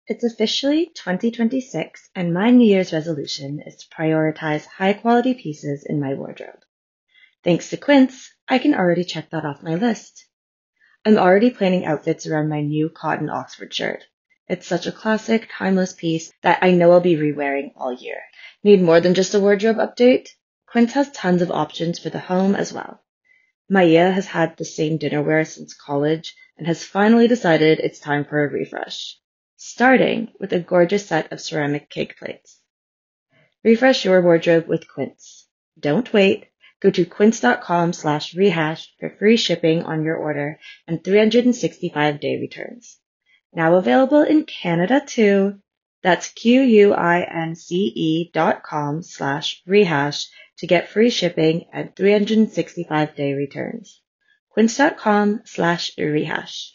It's officially 2026, and my New Year's resolution is to prioritize high quality pieces in my wardrobe. Thanks to Quince, I can already check that off my list. I'm already planning outfits around my new cotton Oxford shirt. It's such a classic, timeless piece that I know I'll be re-wearing all year. Need more than just a wardrobe update? Quince has tons of options for the home as well. Maya has had the same dinnerware since college and has finally decided it's time for a refresh, starting with a gorgeous set of ceramic cake plates. Refresh your wardrobe with Quince. Don't wait. Go to quince.com/rehash for free shipping on your order and 365-day returns. Now available in Canada too. That's QUINCE.com/rehash to get free shipping and 365-day returns. Quince.com/rehash.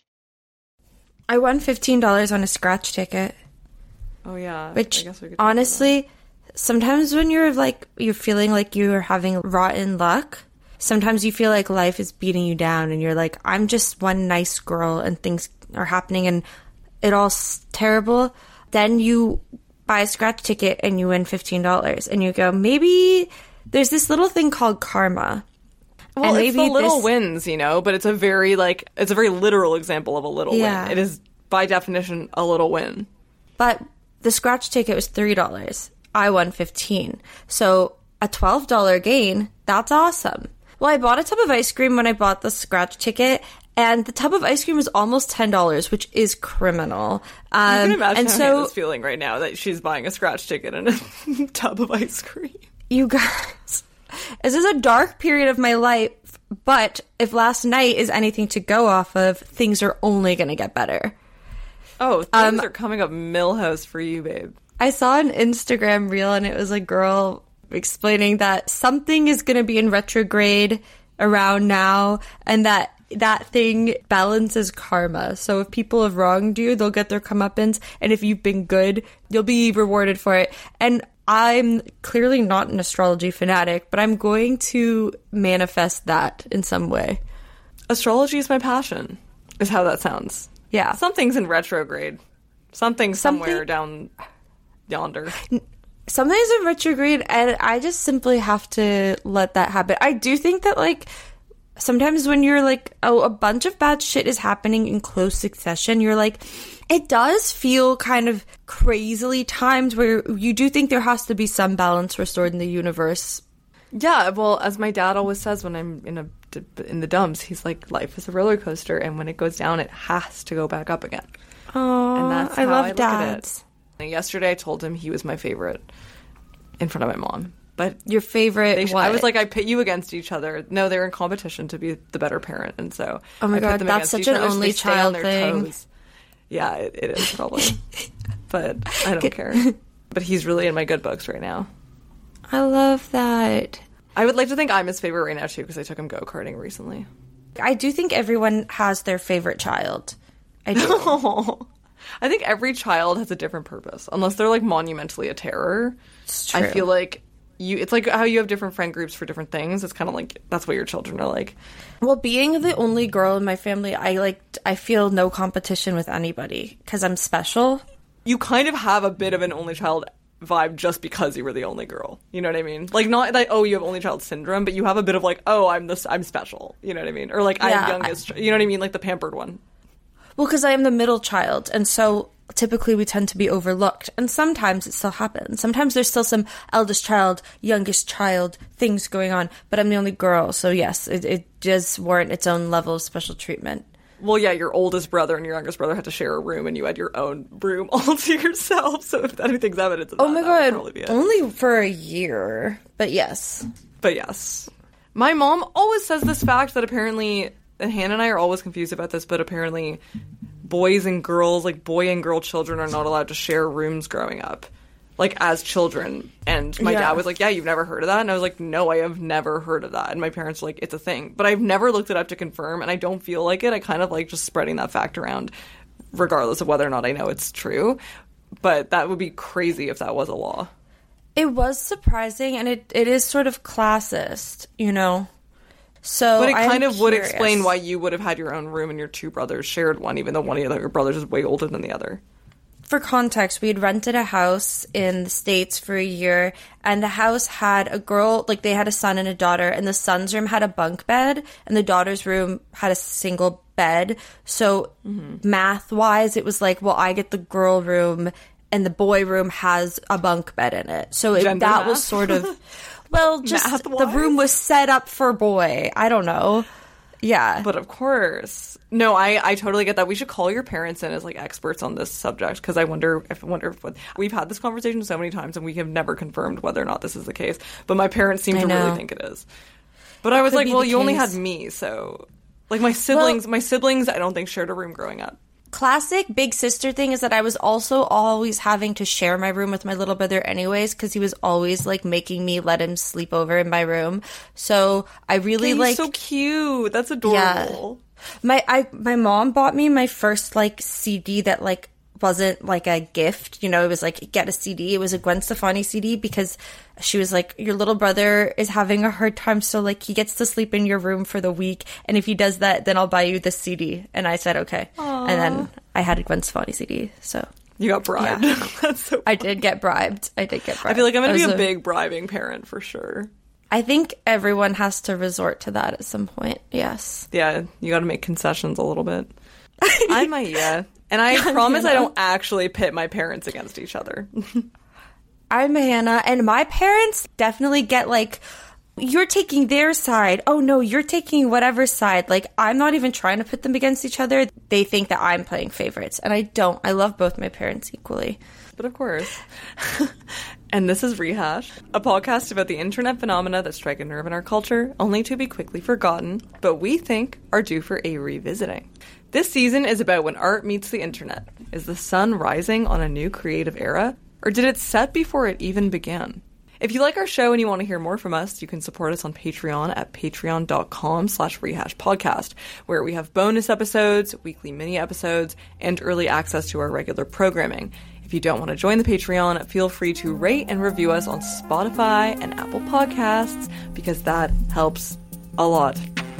I won $15 on a scratch ticket. Oh yeah. Which I guess we could honestly, sometimes when you're feeling like you're having rotten luck, sometimes you feel like life is beating you down and you're like, I'm just one nice girl and things are happening and it all's terrible. Then you buy a scratch ticket and you win $15 and you go, maybe there's this little thing called karma. Well, it's the little wins, but it's a very literal example of a little win. It is by definition a little win. But the scratch ticket was $3. I won $15. So a $12 gain, that's awesome. Well, I bought a tub of ice cream when I bought the scratch ticket, and the tub of ice cream was almost $10, which is criminal. You can imagine how Hannah's feeling right now that she's buying a scratch ticket and a tub of ice cream. You guys, this is a dark period of my life, but if last night is anything to go off of, things are only going to get better. Oh, things are coming up Milhouse for you, babe. I saw an Instagram reel and it was a girl explaining that something is going to be in retrograde around now and that thing balances karma. So if people have wronged you, they'll get their comeuppance, and if you've been good, you'll be rewarded for it. And I'm clearly not an astrology fanatic, but I'm going to manifest that in some way. Astrology is my passion, is how that sounds. Yeah. Something's in retrograde. Something somewhere down yonder. Something's in retrograde, and I just simply have to let that happen. I do think that, sometimes when you're a bunch of bad shit is happening in close succession, you're it does feel kind of crazily timed where you do think there has to be some balance restored in the universe. Yeah, well, as my dad always says when I'm in the dumps, he's like, life is a roller coaster, and when it goes down, it has to go back up again. Oh, and that's I how love I look dads. at it. Yesterday, I told him he was my favorite in front of my mom. But your favorite what? I was like, I pit you against each other. No, they're in competition to be the better parent, and so oh my god, that's such an only child thing. Toes. Yeah, it is probably, but I don't care. But he's really in my good books right now. I love that. I would like to think I'm his favorite right now too because I took him go-karting recently. I do think everyone has their favorite child. I do. I think every child has a different purpose, unless they're monumentally a terror. It's true. I feel like it's like how you have different friend groups for different things. It's kind of like that's what your children are like. Well, being the only girl in my family, I feel no competition with anybody because I'm special. You kind of have a bit of an only child vibe just because you were the only girl. You know what I mean? Not you have only child syndrome, but you have a bit of I'm special. You know what I mean? Or I'm youngest. You know what I mean? Like the pampered one. Well, because I am the middle child, and so typically we tend to be overlooked, and sometimes it still happens. Sometimes there's still some eldest child, youngest child things going on, but I'm the only girl, so yes, it does warrant its own level of special treatment. Well, yeah, your oldest brother and your youngest brother had to share a room, and you had your own room all to yourself, so if anything's evidence of that, oh my god, only for a year, but yes. But yes. My mom always says this fact that apparently, and Hannah and I are always confused about this, but apparently boys and girls, boy and girl children are not allowed to share rooms growing up, as children. And my dad was like, yeah, you've never heard of that? And I was like, no, I have never heard of that. And my parents were like, it's a thing. But I've never looked it up to confirm, and I don't feel like it. I kind of like just spreading that fact around, regardless of whether or not I know it's true. But that would be crazy if that was a law. It was surprising, and it is sort of classist, So but it kind of would explain why you would have had your own room and your two brothers shared one, even though one of your brothers is way older than the other. for context, we had rented a house in the States for a year, and the house had a girl, like they had a son and a daughter, and the son's room had a bunk bed, and the daughter's room had a single bed. So math-wise, it was like, well, I get the girl room, and the boy room has a bunk bed in it. So that was sort of, well, just the room was set up for boy. I don't know. Yeah. But of course. No, I totally get that. We should call your parents in as like experts on this subject, because I wonder if we've had this conversation so many times and we have never confirmed whether or not this is the case. But my parents seem to really think it is. But I was like, well, you only had me, so like my siblings, I don't think shared a room growing up. Classic big sister thing is that I was also always having to share my room with my little brother anyways, because he was always like making me let him sleep over in my room. So I really He's so cute. That's adorable. Yeah. My mom bought me my first like CD that like wasn't like a gift, you know, it was like get a CD. It was a Gwen Stefani CD, because she was like, your little brother is having a hard time, so like he gets to sleep in your room for the week, and if he does that, then I'll buy you this CD. And I said okay. Aww. And then I had a Gwen Stefani CD. So you got bribed. Yeah. That's so funny. I did get bribed. I feel like I'm gonna be a big bribing parent for sure. I think everyone has to resort to that at some point. Yes. Yeah, you got to make concessions a little bit. I might, yeah. And I promise I don't actually pit my parents against each other. I'm Hannah, and my parents definitely get like, you're taking their side. Oh no, you're taking whatever side. Like, I'm not even trying to put them against each other. They think that I'm playing favorites, and I don't. I love both my parents equally. But of course. And this is Rehash, a podcast about the internet phenomena that strike a nerve in our culture, only to be quickly forgotten, but we think are due for a revisiting. This season is about when art meets the internet. Is the sun rising on a new creative era, or did it set before it even began? If you like our show and you want to hear more from us, you can support us on Patreon at patreon.com/rehashpodcast, where we have bonus episodes, weekly mini episodes, and early access to our regular programming. If you don't want to join the Patreon, feel free to rate and review us on Spotify and Apple Podcasts, because that helps a lot.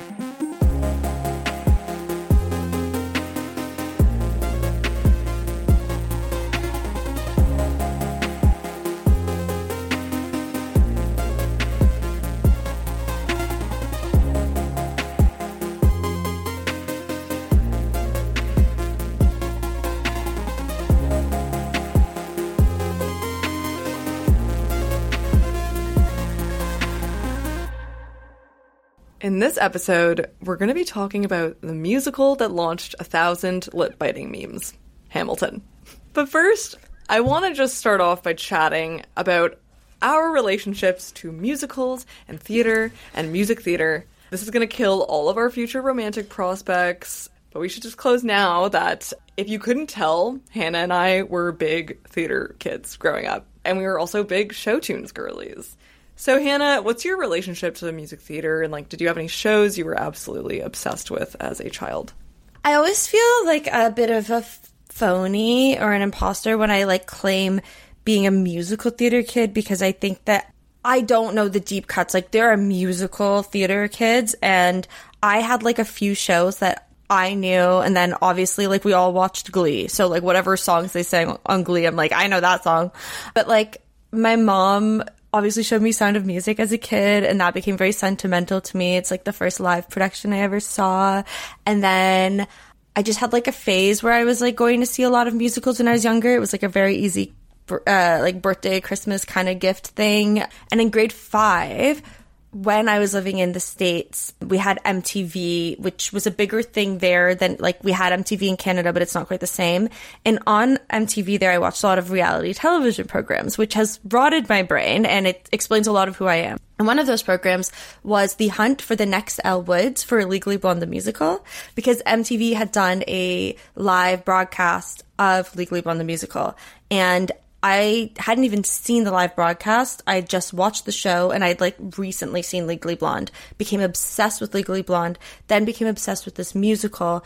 In this episode, we're going to be talking about the musical that launched 1,000 lip-biting memes, Hamilton. But first, I want to just start off by chatting about our relationships to musicals and theater and music theater. This is going to kill all of our future romantic prospects, but we should just close now that if you couldn't tell, Hannah and I were big theater kids growing up, and we were also big show tunes girlies. So, Hannah, what's your relationship to the music theater? And, like, did you have any shows you were absolutely obsessed with as a child? I always feel like a bit of a phony or an imposter when I, like, claim being a musical theater kid, because I think that I don't know the deep cuts. Like, there are musical theater kids, and I had, like, a few shows that I knew, and then, obviously, like, we all watched Glee. So, like, whatever songs they sang on Glee, I'm like, I know that song. But, like, my mom obviously showed me Sound of Music as a kid, and that became very sentimental to me. It's like the first live production I ever saw. And then I just had like a phase where I was like going to see a lot of musicals when I was younger. It was like a very easy like birthday, Christmas kind of gift thing. And in grade 5, when I was living in the States, we had MTV, which was a bigger thing there than, like, we had MTV in Canada, but it's not quite the same. And on MTV there, I watched a lot of reality television programs, which has rotted my brain, and it explains a lot of who I am. And one of those programs was the hunt for the next Elle Woods for Legally Blonde the musical, because MTV had done a live broadcast of Legally Blonde the musical. And I hadn't even seen the live broadcast. I just watched the show, and I'd like recently seen Legally Blonde, became obsessed with Legally Blonde, then became obsessed with this musical.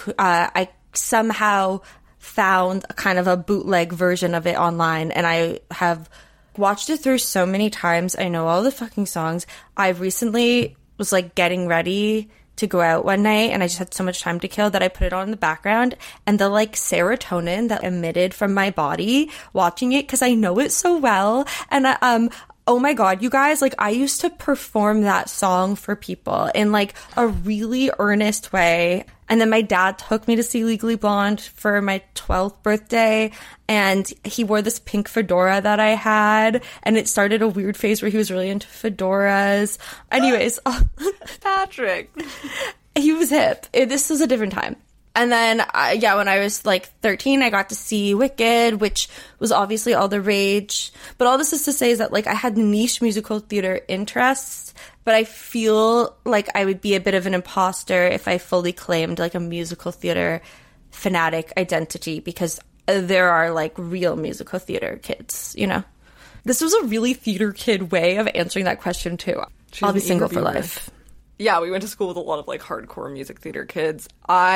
I somehow found a kind of a bootleg version of it online, and I have watched it through so many times. I know all the fucking songs. I recently was like getting ready to go out one night and I just had so much time to kill that I put it on in the background, and the like serotonin that emitted from my body watching it, because I know it so well. And oh my God, you guys, like I used to perform that song for people in like a really earnest way. And then my dad took me to see Legally Blonde for my 12th birthday, and he wore this pink fedora that I had, and it started a weird phase where he was really into fedoras. Anyways, Patrick. He was hip. This was a different time. And then, when I was like 13, I got to see Wicked, which was obviously all the rage. But all this is to say is that like I had niche musical theater interests, but I feel like I would be a bit of an imposter if I fully claimed like a musical theater fanatic identity, because there are like real musical theater kids, you know? This was a really theater kid way of answering that question too. I'll be single for life. Yeah, we went to school with a lot of, like, hardcore music theater kids.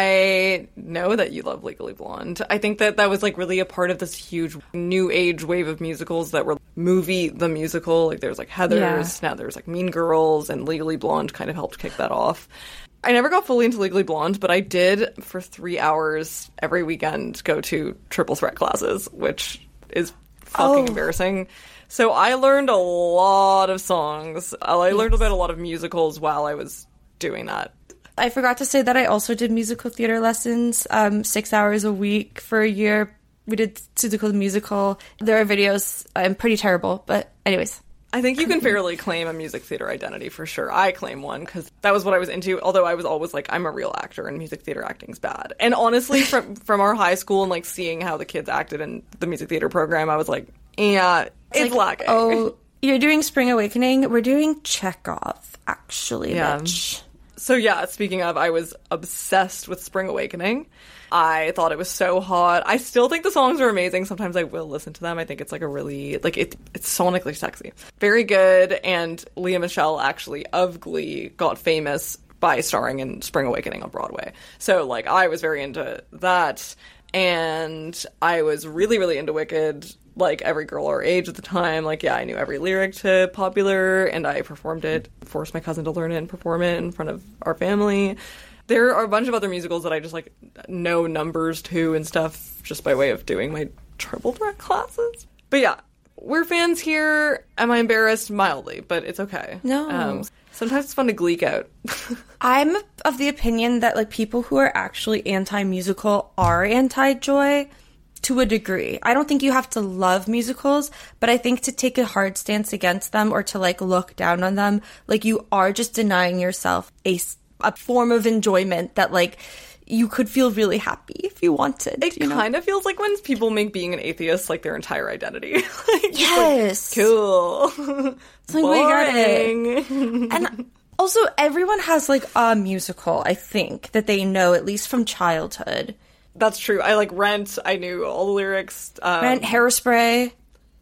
I know that you love Legally Blonde. I think that was, like, really a part of this huge new age wave of musicals that were Movie the Musical. Like, there's, like, Heathers, now there's, like, Mean Girls, and Legally Blonde kind of helped kick that off. I never got fully into Legally Blonde, but I did, for 3 hours every weekend, go to triple threat classes, which is fucking embarrassing. So I learned a lot of songs. I learned about a lot of musicals while I was doing that. I forgot to say that I also did musical theater lessons, 6 hours a week for a year. We did Suzuka the Musical. There are videos. I'm pretty terrible, but anyways. I think you can fairly claim a music theater identity for sure. I claim one because that was what I was into, although I was always like, I'm a real actor and music theater acting's bad. And honestly, from our high school and like seeing how the kids acted in the music theater program, I was like, yeah, it's lacking. Oh, you're doing Spring Awakening? We're doing Chekhov, actually, bitch. So yeah, speaking of, I was obsessed with Spring Awakening. I thought it was so hot. I still think the songs are amazing. Sometimes I will listen to them. I think it's like a really, like, it's sonically sexy. Very good. And Leah Michele, actually, of Glee, got famous by starring in Spring Awakening on Broadway. So, like, I was very into that. And I was really, really into Wicked, like every girl our age at the time. Like, yeah, I knew every lyric to Popular, and I performed it, forced my cousin to learn it and perform it in front of our family. There are a bunch of other musicals that I just, like, know numbers to and stuff just by way of doing my triple threat classes. But yeah, we're fans here. Am I embarrassed? Mildly, but it's okay. No. Sometimes it's fun to gleek out. I'm of the opinion that, like, people who are actually anti-musical are anti-joy to a degree. I don't think you have to love musicals, but I think to take a hard stance against them or to, like, look down on them, like, you are just denying yourself a form of enjoyment that, like, you could feel really happy if you wanted. It kind of feels like when people make being an atheist, like, their entire identity. Like, yes. Like, cool. It's like, we got it. And also, everyone has, like, a musical, I think, that they know, at least from childhood. That's true. I like Rent. I knew all the lyrics. Rent, Hairspray.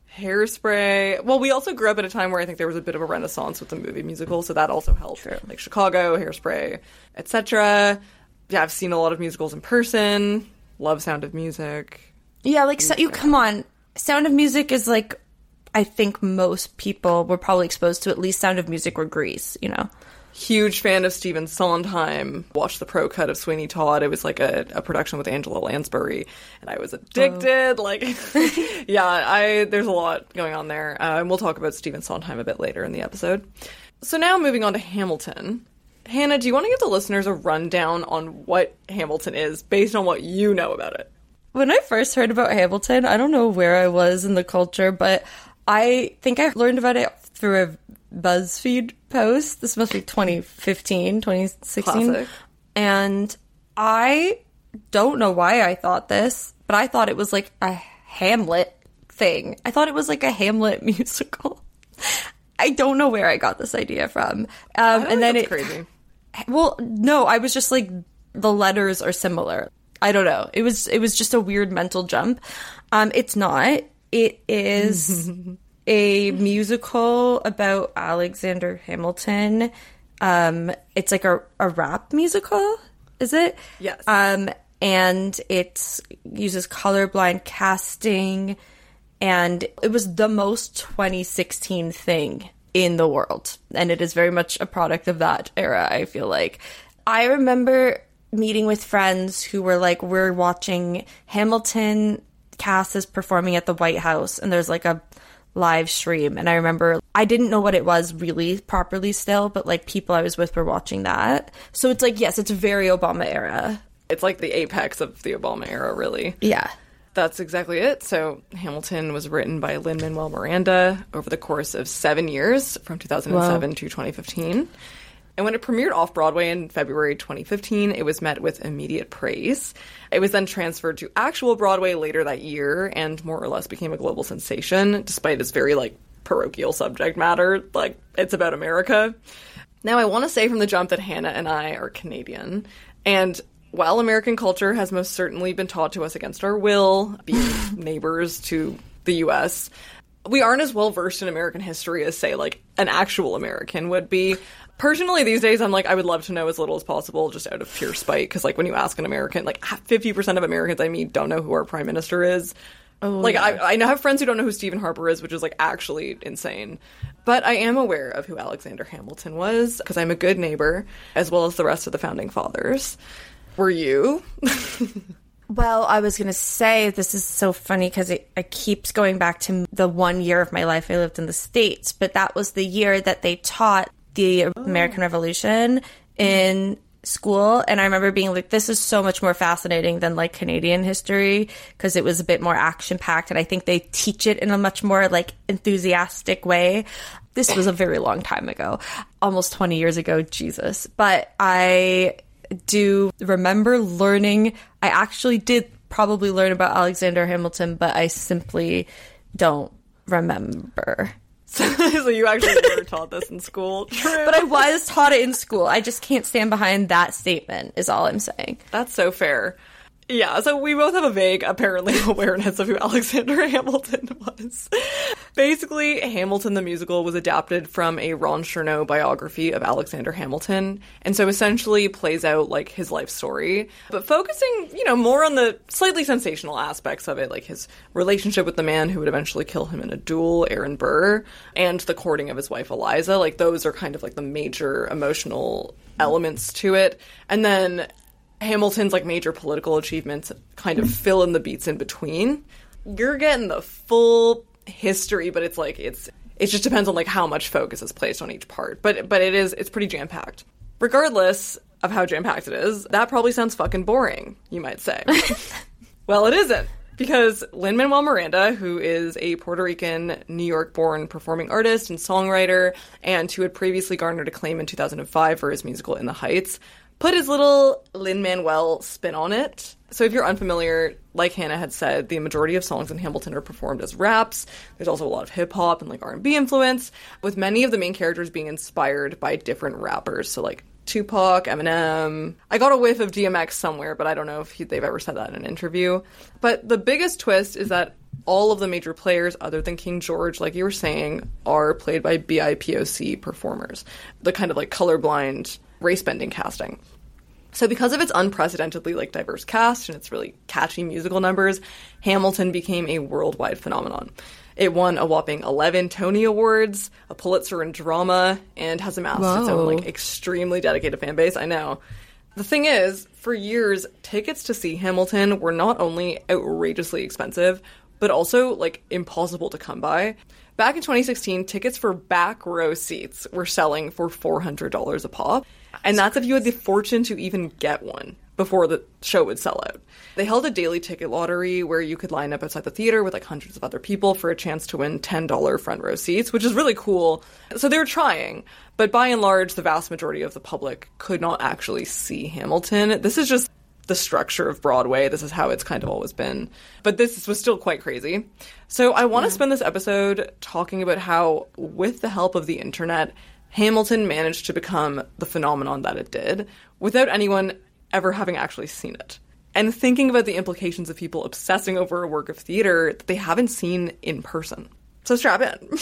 Well, we also grew up at a time where I think there was a bit of a renaissance with the movie musical, so that also helped. True. Like Chicago, Hairspray, etc. Yeah, I've seen a lot of musicals in person. Love Sound of Music. Yeah, like, so, come on. Sound of Music is, like, I think most people were probably exposed to at least Sound of Music or Grease, you know? Huge fan of Stephen Sondheim. Watched the pro cut of Sweeney Todd. It was like a production with Angela Lansbury, and I was addicted. Like, yeah, there's a lot going on there, and we'll talk about Stephen Sondheim a bit later in the episode. So now moving on to Hamilton. Hannah, do you want to give the listeners a rundown on what Hamilton is, based on what you know about it? When I first heard about Hamilton, I don't know where I was in the culture, but I think I learned about it through a BuzzFeed post. This must be 2015, 2016. Classic. And I don't know why I thought this, but I thought it was like a Hamlet thing. I thought it was like a Hamlet musical. I don't know where I got this idea from. And then it's crazy. Well, no, I was just like, the letters are similar. I don't know. It was just a weird mental jump. It's not. It is a musical about Alexander Hamilton. It's like a rap musical, is it? Yes. And it uses colorblind casting, and it was the most 2016 thing in the world. And it is very much a product of that era, I feel like. I remember meeting with friends who were like, we're watching Hamilton cast is performing at the White House, and there's like a live stream. And I remember I didn't know what it was really properly still, but like people I was with were watching that. So it's like, yes, it's very Obama era. It's like the apex of the Obama era, really. Yeah. That's exactly it. So Hamilton was written by Lin-Manuel Miranda over the course of 7 years, from 2007 to 2015. And when it premiered off-Broadway in February 2015, it was met with immediate praise. It was then transferred to actual Broadway later that year and more or less became a global sensation, despite its very, like, parochial subject matter. Like, it's about America. Now, I want to say from the jump that Hannah and I are Canadian. And while American culture has most certainly been taught to us against our will, being neighbors to the U.S., we aren't as well versed in American history as, say, like, an actual American would be. Personally, these days, I'm like, I would love to know as little as possible, just out of pure spite. Because, like, when you ask an American, like, 50% of Americans I meet don't know who our prime minister is. Oh, like, yeah. I have friends who don't know who Stephen Harper is, which is, like, actually insane. But I am aware of who Alexander Hamilton was, because I'm a good neighbor, as well as the rest of the Founding Fathers. Were you? Well, I was going to say, this is so funny because it keeps going back to the 1 year of my life I lived in the States, but that was the year that they taught the American Revolution in school. And I remember being like, this is so much more fascinating than like Canadian history because it was a bit more action packed. And I think they teach it in a much more like enthusiastic way. This was a very long time ago, almost 20 years ago, Jesus. But I do remember learning, I actually did probably learn about Alexander Hamilton, but I simply don't remember. So you actually were taught this in school? True. But I was taught it in school. I just can't stand behind that statement, is all I'm saying. That's so fair. Yeah, so we both have a vague, apparently, awareness of who Alexander Hamilton was. Basically, Hamilton the musical was adapted from a Ron Chernow biography of Alexander Hamilton, and so essentially plays out, like, his life story, but focusing, you know, more on the slightly sensational aspects of it, like his relationship with the man who would eventually kill him in a duel, Aaron Burr, and the courting of his wife Eliza. Like, those are kind of, like, the major emotional elements to it. And then Hamilton's, like, major political achievements kind of fill in the beats in between. You're getting the full history, but it's like, it just depends on, like, how much focus is placed on each part. But it's pretty jam-packed. Regardless of how jam-packed it is, that probably sounds fucking boring, you might say. Well, it isn't. Because Lin-Manuel Miranda, who is a Puerto Rican, New York-born performing artist and songwriter, and who had previously garnered acclaim in 2005 for his musical In the Heights, put his little Lin-Manuel spin on it. So if you're unfamiliar, like Hannah had said, the majority of songs in Hamilton are performed as raps. There's also a lot of hip-hop and, like, R&B influence, with many of the main characters being inspired by different rappers. So, like, Tupac, Eminem. I got a whiff of DMX somewhere, but I don't know if they've ever said that in an interview. But the biggest twist is that all of the major players, other than King George, like you were saying, are played by BIPOC performers. The kind of, like, colorblind race-bending casting. So because of its unprecedentedly, like, diverse cast and its really catchy musical numbers, Hamilton became a worldwide phenomenon. It won a whopping 11 Tony Awards, a Pulitzer in drama, and has amassed its own, like, extremely dedicated fan base. I know. The thing is, for years, tickets to see Hamilton were not only outrageously expensive, but also, like, impossible to come by. Back in 2016, tickets for back row seats were selling for $400 a pop. And that's if you had the fortune to even get one before the show would sell out. They held a daily ticket lottery where you could line up outside the theater with, like, hundreds of other people for a chance to win $10 front row seats, which is really cool. So they were trying, but by and large, the vast majority of the public could not actually see Hamilton. This is just the structure of Broadway. This is how it's kind of always been. But this was still quite crazy. So I want to spend this episode talking about how, with the help of the internet, Hamilton managed to become the phenomenon that it did without anyone ever having actually seen it. And thinking about the implications of people obsessing over a work of theater that they haven't seen in person. So strap in.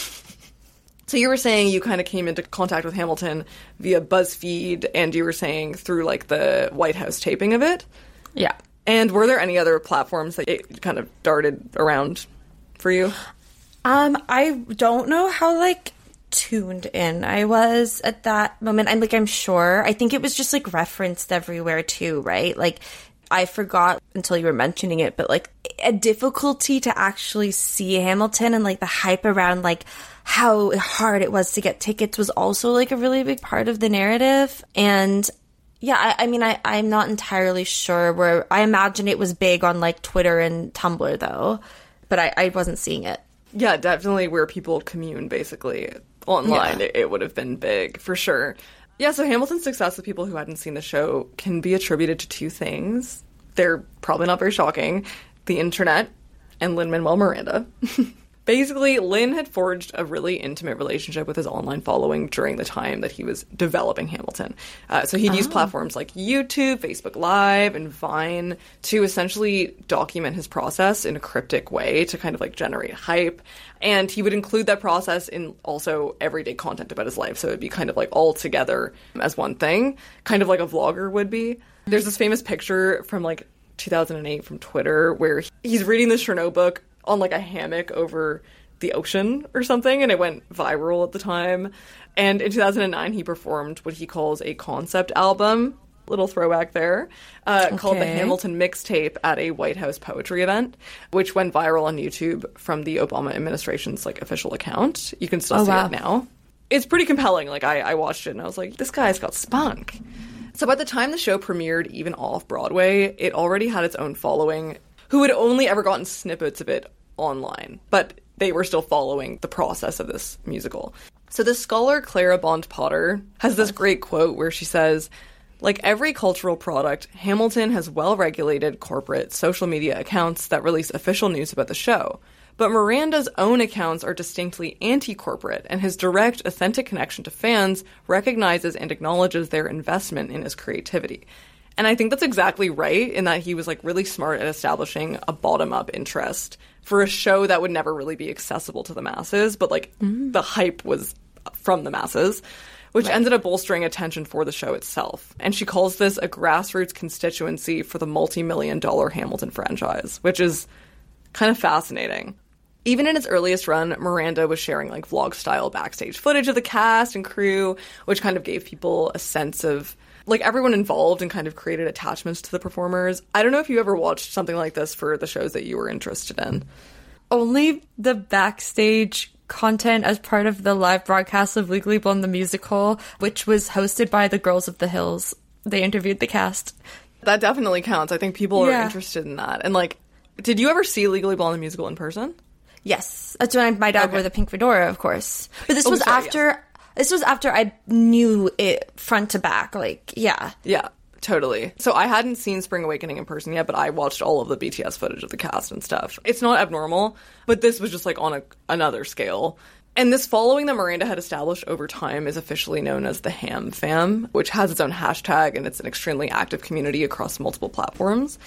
So you were saying you kind of came into contact with Hamilton via BuzzFeed, and you were saying through, like, the White House taping of it? Yeah. And were there any other platforms that it kind of darted around for you? I don't know how, like, tuned in I was at that moment. I'm sure. I think it was just like referenced everywhere too, right? Like I forgot until you were mentioning it, but like a difficulty to actually see Hamilton and like the hype around like how hard it was to get tickets was also like a really big part of the narrative. And yeah, I'm not entirely sure where. I imagine it was big on like Twitter and Tumblr though, but I wasn't seeing it. Yeah, definitely where people commune basically online. Yeah. It would have been big for sure. Yeah, so Hamilton's success with people who hadn't seen the show can be attributed to two things. They're probably not very shocking. The internet and Lin-Manuel Miranda. Basically, Lin had forged a really intimate relationship with his online following during the time that he was developing Hamilton. So he'd use platforms like YouTube, Facebook Live, and Vine to essentially document his process in a cryptic way to kind of like generate hype. And he would include that process in also everyday content about his life. So it'd be kind of like all together as one thing, kind of like a vlogger would be. There's this famous picture from like 2008 from Twitter where he's reading the Chernow book on like a hammock over the ocean or something, and it went viral at the time. And in 2009 he performed what he calls a concept album, little throwback there, called the Hamilton Mixtape at a White House poetry event, which went viral on YouTube from the Obama administration's like official account. You can still see it now. It's pretty compelling. Like I watched it and I was like, this guy's got spunk. So by the time the show premiered even off Broadway, it already had its own following who had only ever gotten snippets of it online, but they were still following the process of this musical. So the scholar Clara Bond Potter has this great quote where she says, like every cultural product, Hamilton has well-regulated corporate social media accounts that release official news about the show. But Miranda's own accounts are distinctly anti-corporate, and his direct, authentic connection to fans recognizes and acknowledges their investment in his creativity. And I think that's exactly right in that he was like really smart at establishing a bottom-up interest for a show that would never really be accessible to the masses, but like the hype was from the masses, which ended up bolstering attention for the show itself. And she calls this a grassroots constituency for the multi-million-dollar Hamilton franchise, which is kind of fascinating. Even in its earliest run, Miranda was sharing like vlog-style backstage footage of the cast and crew, which kind of gave people a sense of like everyone involved and kind of created attachments to the performers. I don't know if you ever watched something like this for the shows that you were interested in. Only the backstage content as part of the live broadcast of Legally Blonde the Musical, which was hosted by the Girls of the Hills. They interviewed the cast. That definitely counts. I think people are interested in that. And like, did you ever see Legally Blonde the Musical in person? Yes. That's when my dad wore the pink fedora, of course. But this was after... Yes. This was after I knew it front to back, like, yeah. Yeah, totally. So I hadn't seen Spring Awakening in person yet, but I watched all of the BTS footage of the cast and stuff. It's not abnormal, but this was just like on another scale. And this following that Miranda had established over time is officially known as the Ham Fam, which has its own hashtag, and it's an extremely active community across multiple platforms.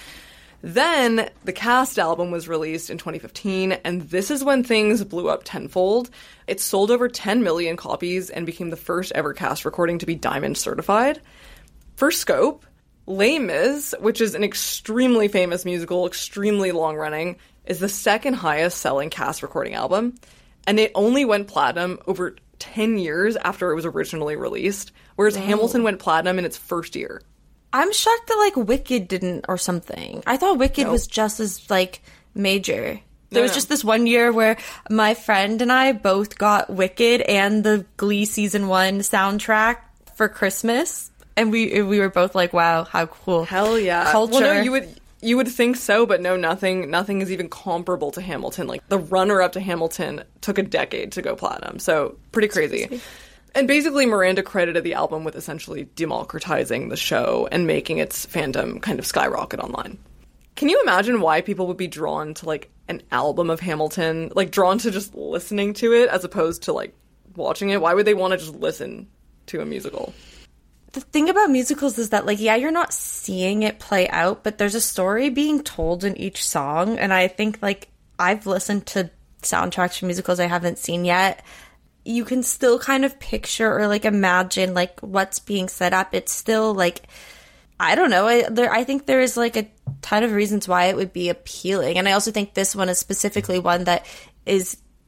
Then the cast album was released in 2015, and this is when things blew up tenfold. It sold over 10 million copies and became the first ever cast recording to be Diamond certified. For scope, Les Mis, which is an extremely famous musical, extremely long-running, is the second highest selling cast recording album, and it only went platinum over 10 years after it was originally released, whereas Hamilton went platinum in its first year. I'm shocked that, like, Wicked didn't or something. I thought Wicked was just as, like, major. There was just this one year where my friend and I both got Wicked and the Glee Season 1 soundtrack for Christmas. And we were both like, wow, how cool. Hell yeah. Culture. Well, no, you would think so, but no, nothing is even comparable to Hamilton. Like, the runner-up to Hamilton took a decade to go platinum. So, pretty crazy. And basically, Miranda credited the album with essentially democratizing the show and making its fandom kind of skyrocket online. Can you imagine why people would be drawn to, like, an album of Hamilton? Like, drawn to just listening to it as opposed to, like, watching it? Why would they want to just listen to a musical? The thing about musicals is that, like, yeah, you're not seeing it play out, but there's a story being told in each song. And I think, like, I've listened to soundtracks for musicals I haven't seen yet. You can still kind of picture or, like, imagine, like, what's being set up. It's still, like, I don't know. I think there is, like, a ton of reasons why it would be appealing. And I also think this one is specifically one that is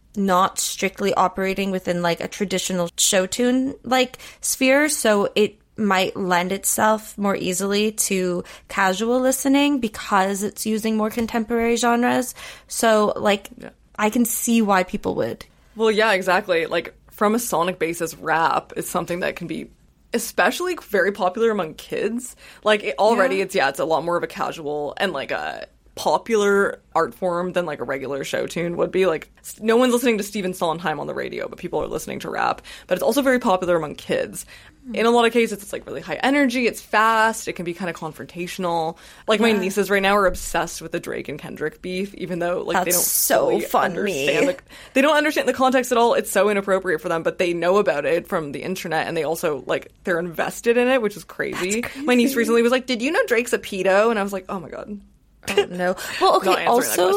not strictly operating within like a traditional show tune like sphere, so it might lend itself more easily to casual listening because it's using more contemporary genres. So like I can see why people would. Well, yeah, exactly. Like from a sonic basis, rap is something that can be especially very popular among kids. Like it's a lot more of a casual and like a popular art form than like a regular show tune would be. Like no one's listening to Stephen Sondheim on the radio, but people are listening to rap. But it's also very popular among kids. In a lot of cases, it's like really high energy, it's fast, it can be kind of confrontational. Like my nieces right now are obsessed with the Drake and Kendrick beef, even though like they don't understand they don't understand the context at all. It's so inappropriate for them, but they know about it from the internet, and they also like they're invested in it, which is crazy. My niece recently was like, "Did you know Drake's a pedo?" And I was like, "Oh my god." Oh, no. Well, okay, also,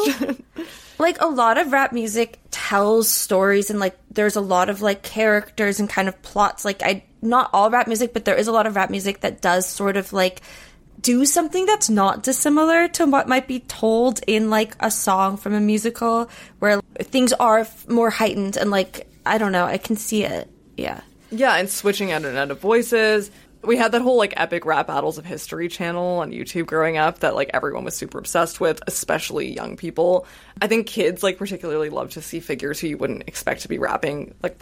like, a lot of rap music tells stories, and, like, there's a lot of, like, characters and kind of plots. Like, not all rap music, but there is a lot of rap music that does sort of, like, do something that's not dissimilar to what might be told in, like, a song from a musical, where things are more heightened, and, like, I don't know, I can see it. Yeah. Yeah, and switching out and out of voices. We had that whole, like, epic rap battles of history channel on YouTube growing up that, like, everyone was super obsessed with, especially young people. I think kids, like, particularly love to see figures who you wouldn't expect to be rapping. Like,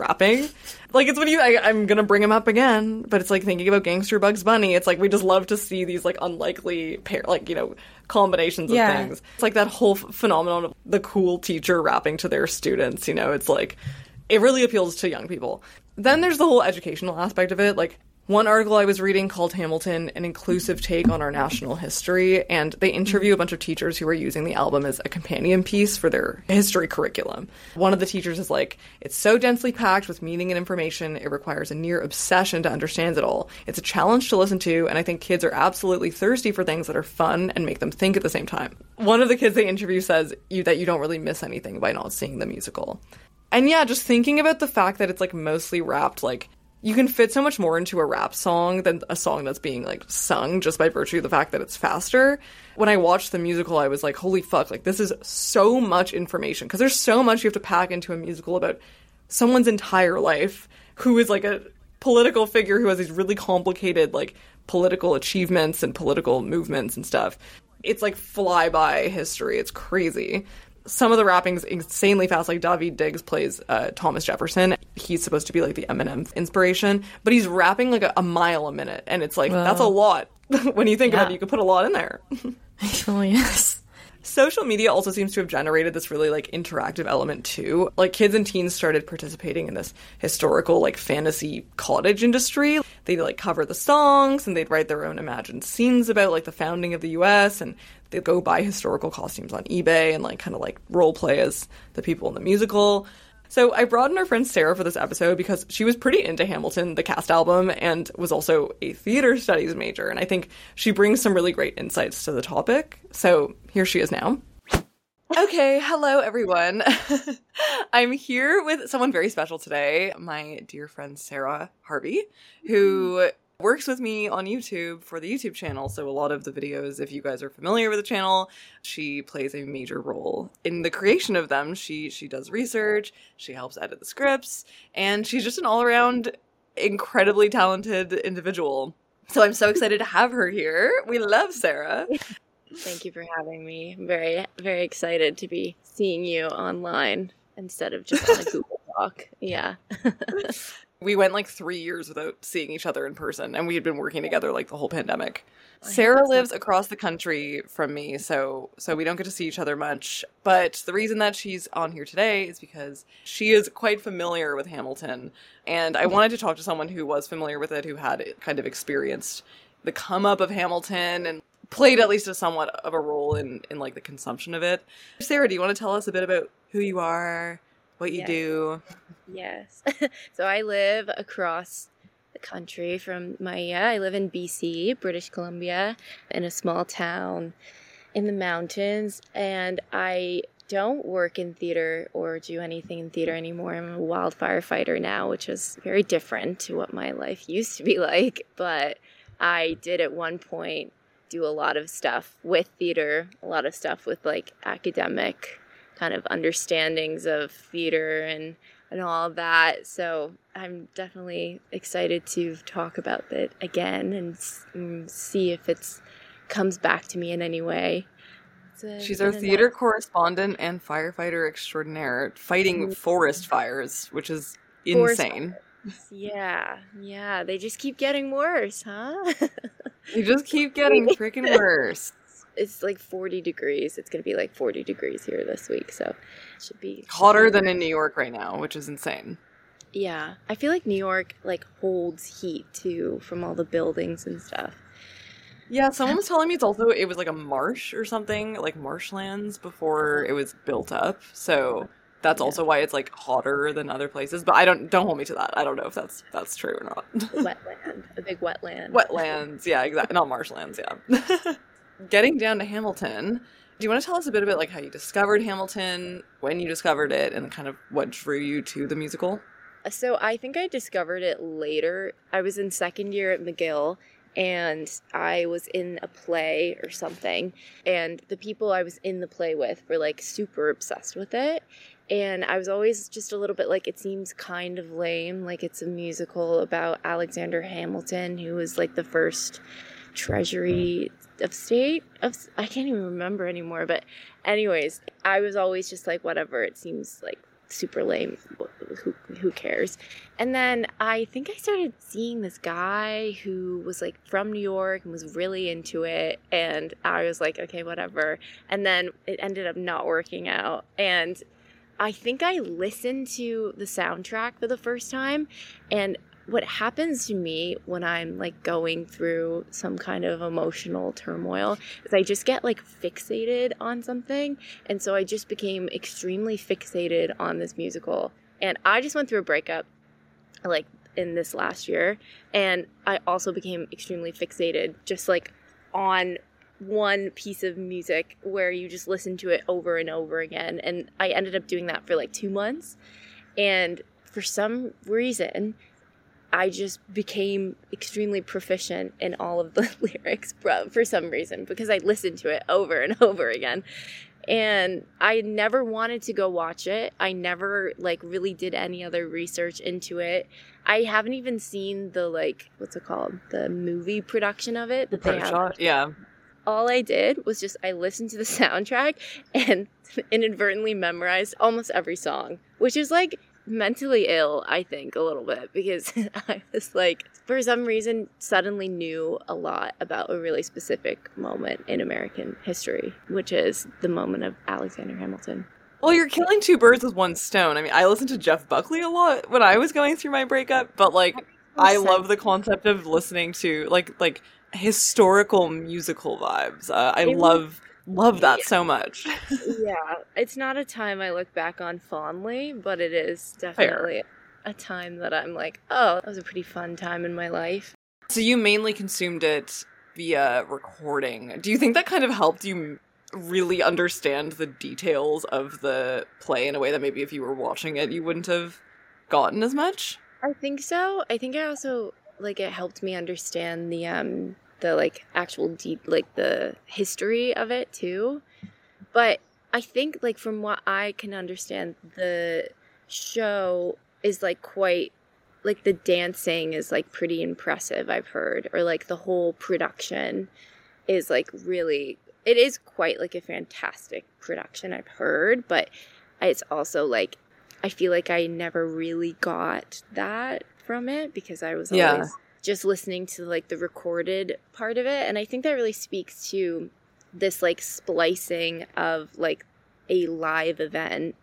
it's when I'm gonna bring him up again, but it's, like, thinking about Gangster Bugs Bunny. It's, like, we just love to see these, like, unlikely combinations of things. It's, like, that whole phenomenon of the cool teacher rapping to their students, you know? It's, like, it really appeals to young people. Then there's the whole educational aspect of it, like, one article I was reading called Hamilton, an inclusive take on our national history, and they interview a bunch of teachers who are using the album as a companion piece for their history curriculum. One of the teachers is like, "It's so densely packed with meaning and information, it requires a near obsession to understand it all. It's a challenge to listen to, and I think kids are absolutely thirsty for things that are fun and make them think at the same time." One of the kids they interview says that you don't really miss anything by not seeing the musical. And yeah, just thinking about the fact that it's like mostly rapped, like, you can fit so much more into a rap song than a song that's being, like, sung just by virtue of the fact that it's faster. When I watched the musical, I was like, holy fuck, like, this is so much information. Because there's so much you have to pack into a musical about someone's entire life who is, like, a political figure who has these really complicated, like, political achievements and political movements and stuff. It's, like, flyby history. It's crazy. Some of the rapping's insanely fast, like Daveed Diggs plays Thomas Jefferson. He's supposed to be like the Eminem inspiration, but he's rapping like a mile a minute, and it's like, that's a lot. When you think about it, you could put a lot in there. Oh, yes. Social media also seems to have generated this really, like, interactive element, too. Like, kids and teens started participating in this historical, like, fantasy cottage industry. They'd, like, cover the songs, and they'd write their own imagined scenes about, like, the founding of the U.S., and they'd go buy historical costumes on eBay and, like, kind of, like, role play as the people in the musical. So I brought in our friend Sarah for this episode because she was pretty into Hamilton, the cast album, and was also a theater studies major. And I think she brings some really great insights to the topic. So here she is now. Okay, hello everyone. I'm here with someone very special today, my dear friend Sarah Harvey, who works with me on YouTube for the YouTube channel. So a lot of the videos, if you guys are familiar with the channel, she plays a major role in the creation of them. She does research, she helps edit the scripts, and she's just an all-around incredibly talented individual. So I'm so excited to have her here. We love Sarah. Thank you for having me. I'm very, very excited to be seeing you online instead of just on a Google Doc. Yeah. We went like 3 years without seeing each other in person, and we had been working together like the whole pandemic. Sarah lives across the country from me, so we don't get to see each other much. But the reason that she's on here today is because she is quite familiar with Hamilton, and I wanted to talk to someone who was familiar with it, who had kind of experienced the come up of Hamilton and played at least a somewhat of a role in like the consumption of it. Sarah, do you want to tell us a bit about who you are, what you do? Yes. So I live across the country from I live in BC, British Columbia, in a small town in the mountains, and I don't work in theater or do anything in theater anymore. I'm a wildfire fighter now, which is very different to what my life used to be like, but I did at one point do a lot of stuff with theater, a lot of stuff with like academic kind of understandings of theater and all of that. So I'm definitely excited to talk about it again and see if it's comes back to me in any way. She's our theater correspondent and firefighter extraordinaire, fighting forest fires, which is insane. Yeah, they just keep getting worse, huh? They just keep getting freaking worse. It's like 40 degrees. It's going to be like 40 degrees here this week, so it should be hotter than in New York right now, which is insane. Yeah, I feel like New York like holds heat too from all the buildings and stuff. Yeah, someone was telling me it was like a marsh or something, like marshlands before it was built up. So that's also why it's like hotter than other places. But don't hold me to that. I don't know if that's true or not. Wetland, a big wetland. Wetlands, yeah, exactly. Not marshlands, yeah. Getting down to Hamilton, do you want to tell us a bit about like how you discovered Hamilton, when you discovered it, and kind of what drew you to the musical? So I think I discovered it later. I was in second year at McGill, and I was in a play or something, and the people I was in the play with were like super obsessed with it, and I was always just a little bit like, it seems kind of lame, like it's a musical about Alexander Hamilton, who was like the first Treasury of State of, I can't even remember anymore, but anyways, I was always just like, whatever, it seems like super lame, who cares. And then I think I started seeing this guy who was like from New York and was really into it, and I was like, okay, whatever. And then it ended up not working out, and I think I listened to the soundtrack for the first time, and what happens to me when I'm like going through some kind of emotional turmoil is I just get like fixated on something. And so I just became extremely fixated on this musical. And I just went through a breakup like in this last year. And I also became extremely fixated just like on one piece of music where you just listen to it over and over again. And I ended up doing that for like 2 months. And for some reason, I just became extremely proficient in all of the lyrics for some reason, because I listened to it over and over again. And I never wanted to go watch it. I never like really did any other research into it. I haven't even seen the like, what's it called? The movie production of it. The shot, yeah. All I did was just, I listened to the soundtrack and inadvertently memorized almost every song, which is like mentally ill, I think, a little bit, because I was like, for some reason, suddenly knew a lot about a really specific moment in American history, which is the moment of Alexander Hamilton. Well, you're killing two birds with one stone. I mean, I listened to Jeff Buckley a lot when I was going through my breakup, but like, I love the concept of listening to like historical musical vibes. I love that so much. Yeah, it's not a time I look back on fondly, but it is definitely a time that I'm like, oh, that was a pretty fun time in my life. So you mainly consumed it via recording. Do you think that kind of helped you really understand the details of the play in a way that maybe if you were watching it, you wouldn't have gotten as much? I think so. I think I also, like, it helped me understand the like actual deep, like the history of it too. But I think like from what I can understand, the show is like quite, like the dancing is like pretty impressive, I've heard, or like the whole production is like really, it is quite like a fantastic production, I've heard, but it's also like, I feel like I never really got that from it because I was always just listening to like the recorded part of it. And I think that really speaks to this like splicing of like a live event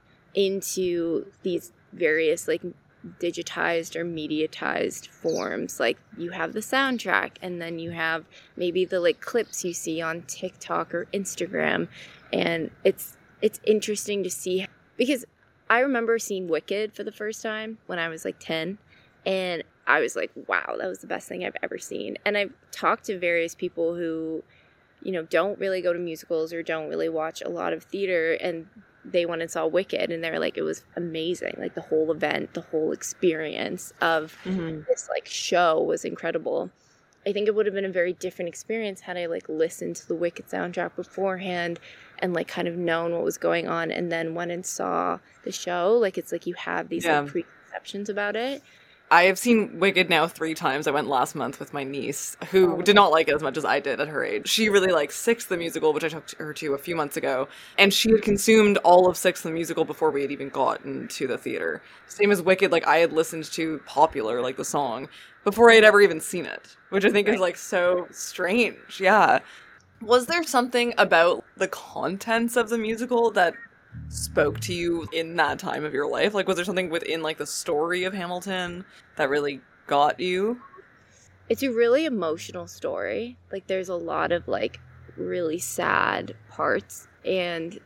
into these various like digitized or mediatized forms. Like you have the soundtrack, and then you have maybe the like clips you see on TikTok or Instagram. And it's interesting to see, because I remember seeing Wicked for the first time when I was like 10, and I was like, wow, that was the best thing I've ever seen. And I've talked to various people who, you know, don't really go to musicals or don't really watch a lot of theater, and they went and saw Wicked, and they were like, it was amazing. Like the whole event, the whole experience of this like show was incredible. I think it would have been a very different experience had I like listened to the Wicked soundtrack beforehand and like kind of known what was going on and then went and saw the show. Like it's like you have these like preconceptions about it. I have seen Wicked now 3 times. I went last month with my niece, who did not like it as much as I did at her age. She really liked Six the Musical, which I took her to a few months ago, and she had consumed all of Six the Musical before we had even gotten to the theater. Same as Wicked, like I had listened to Popular, like the song, before I had ever even seen it, which I think is like so strange. Yeah. Was there something about the contents of the musical that spoke to you in that time of your life? Like, was there something within like the story of Hamilton that really got you? It's a really emotional story. Like there's a lot of like really sad parts, and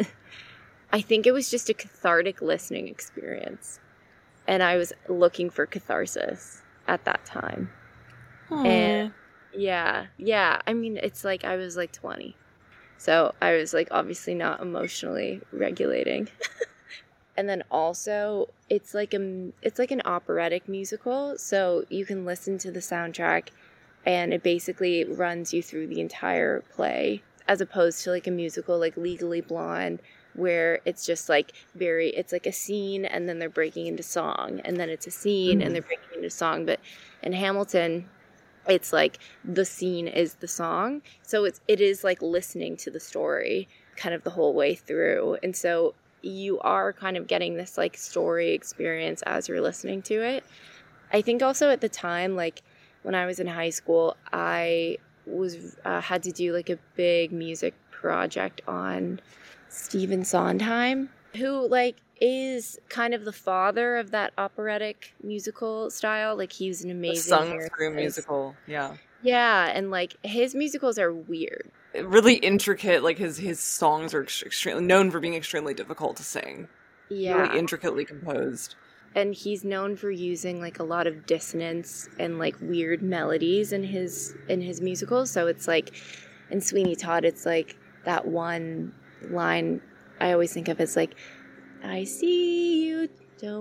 I think it was just a cathartic listening experience, and I was looking for catharsis at that time. Aww. And yeah, I mean, it's like I was like 20. So I was like obviously not emotionally regulating. And then also it's like an operatic musical, so you can listen to the soundtrack and it basically runs you through the entire play, as opposed to like a musical like Legally Blonde, where it's just like it's like a scene and then they're breaking into song, and then it's a scene and they're breaking into song. But in Hamilton, it's like the scene is the song. So it is like listening to the story kind of the whole way through. And so you are kind of getting this like story experience as you're listening to it. I think also at the time, like when I was in high school, I was had to do like a big music project on Stephen Sondheim, who like is kind of the father of that operatic musical style. Like he's an amazing sung-through musical. Yeah, and like his musicals are weird, really intricate. Like his songs are extremely known for being extremely difficult to sing. Really intricately composed. And he's known for using like a lot of dissonance and like weird melodies in his musicals. So it's like in Sweeney Todd, it's like that one line I always think of as like, I see you,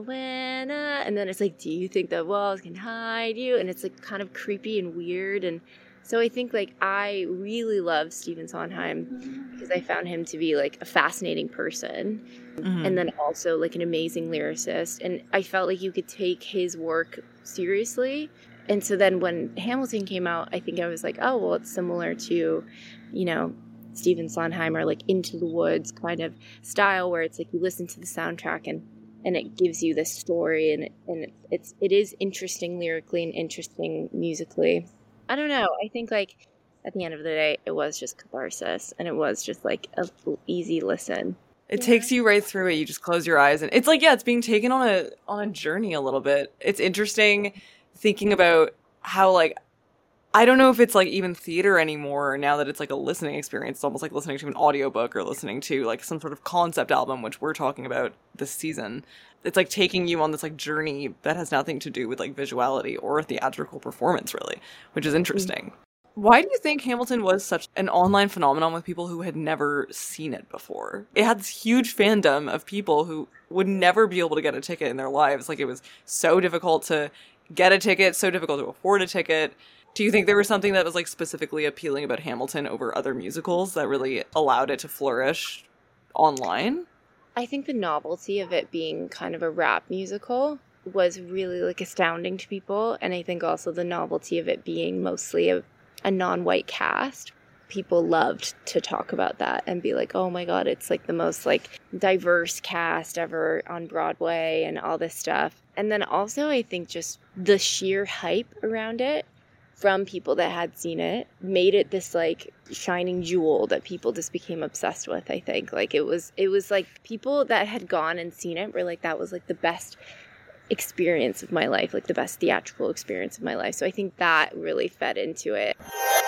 Joanna, and then it's like, do you think the walls can hide you? And it's like kind of creepy and weird. And so I think like I really love Stephen Sondheim because I found him to be like a fascinating person, and then also like an amazing lyricist, and I felt like you could take his work seriously. And so then when Hamilton came out, I think I was like, oh well, it's similar to, you know, Stephen Sondheim or like Into the Woods kind of style, where it's like you listen to the soundtrack and it gives you this story, and it is interesting lyrically and interesting musically. I don't know. I think like at the end of the day, it was just catharsis, and it was just like a easy listen. It takes you right through it. You just close your eyes, and it's like, it's being taken on a journey a little bit. It's interesting thinking about how like, I don't know if it's like even theater anymore now that it's like a listening experience. It's almost like listening to an audiobook or listening to like some sort of concept album, which we're talking about this season. It's like taking you on this like journey that has nothing to do with like visuality or theatrical performance really, which is interesting. Why do you think Hamilton was such an online phenomenon with people who had never seen it before? It had this huge fandom of people who would never be able to get a ticket in their lives. Like it was so difficult to get a ticket, so difficult to afford a ticket. Do you think there was something that was like specifically appealing about Hamilton over other musicals that really allowed it to flourish online? I think the novelty of it being kind of a rap musical was really like astounding to people. And I think also the novelty of it being mostly a non-white cast. People loved to talk about that and be like, oh my God, it's like the most like diverse cast ever on Broadway and all this stuff. And then also I think just the sheer hype around it from people that had seen it made it this like shining jewel that people just became obsessed with. I think like it was like people that had gone and seen it were like, that was like the best experience of my life, like the best theatrical experience of my life. So I think that really fed into it.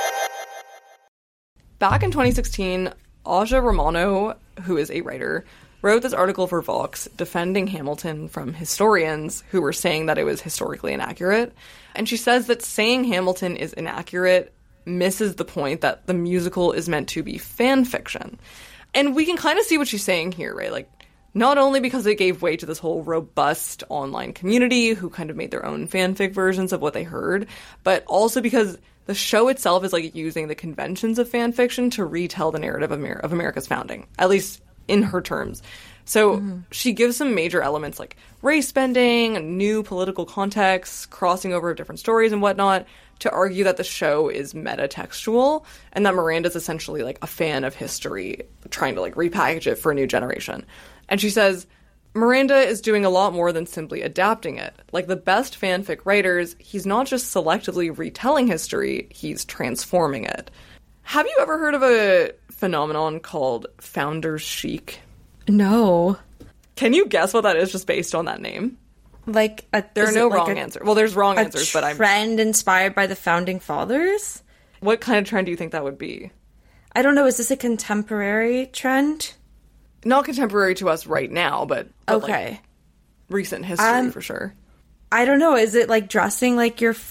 Back in 2016, Aja Romano, who is a writer, wrote this article for Vox defending Hamilton from historians who were saying that it was historically inaccurate. And she says that saying Hamilton is inaccurate misses the point that the musical is meant to be fan fiction. And we can kind of see what she's saying here, right? Like, not only because it gave way to this whole robust online community who kind of made their own fanfic versions of what they heard, but also because the show itself is like using the conventions of fan fiction to retell the narrative of America's founding, at least in her terms. So she gives some major elements like race bending, new political contexts, crossing over of different stories and whatnot, to argue that the show is metatextual and that Miranda's essentially like a fan of history trying to like repackage it for a new generation. And she says, Miranda is doing a lot more than simply adapting it. Like the best fanfic writers, he's not just selectively retelling history, he's transforming it. Have you ever heard of a phenomenon called founder's chic? No. Can you guess what that is just based on that name? Like there are no wrong answers. Well, there's wrong answers, but I'm trend inspired by the founding fathers. What kind of trend do you think that would be? I don't know. Is this a contemporary trend? Not contemporary to us right now, but okay, like recent history for sure. I don't know. Is it like dressing like you're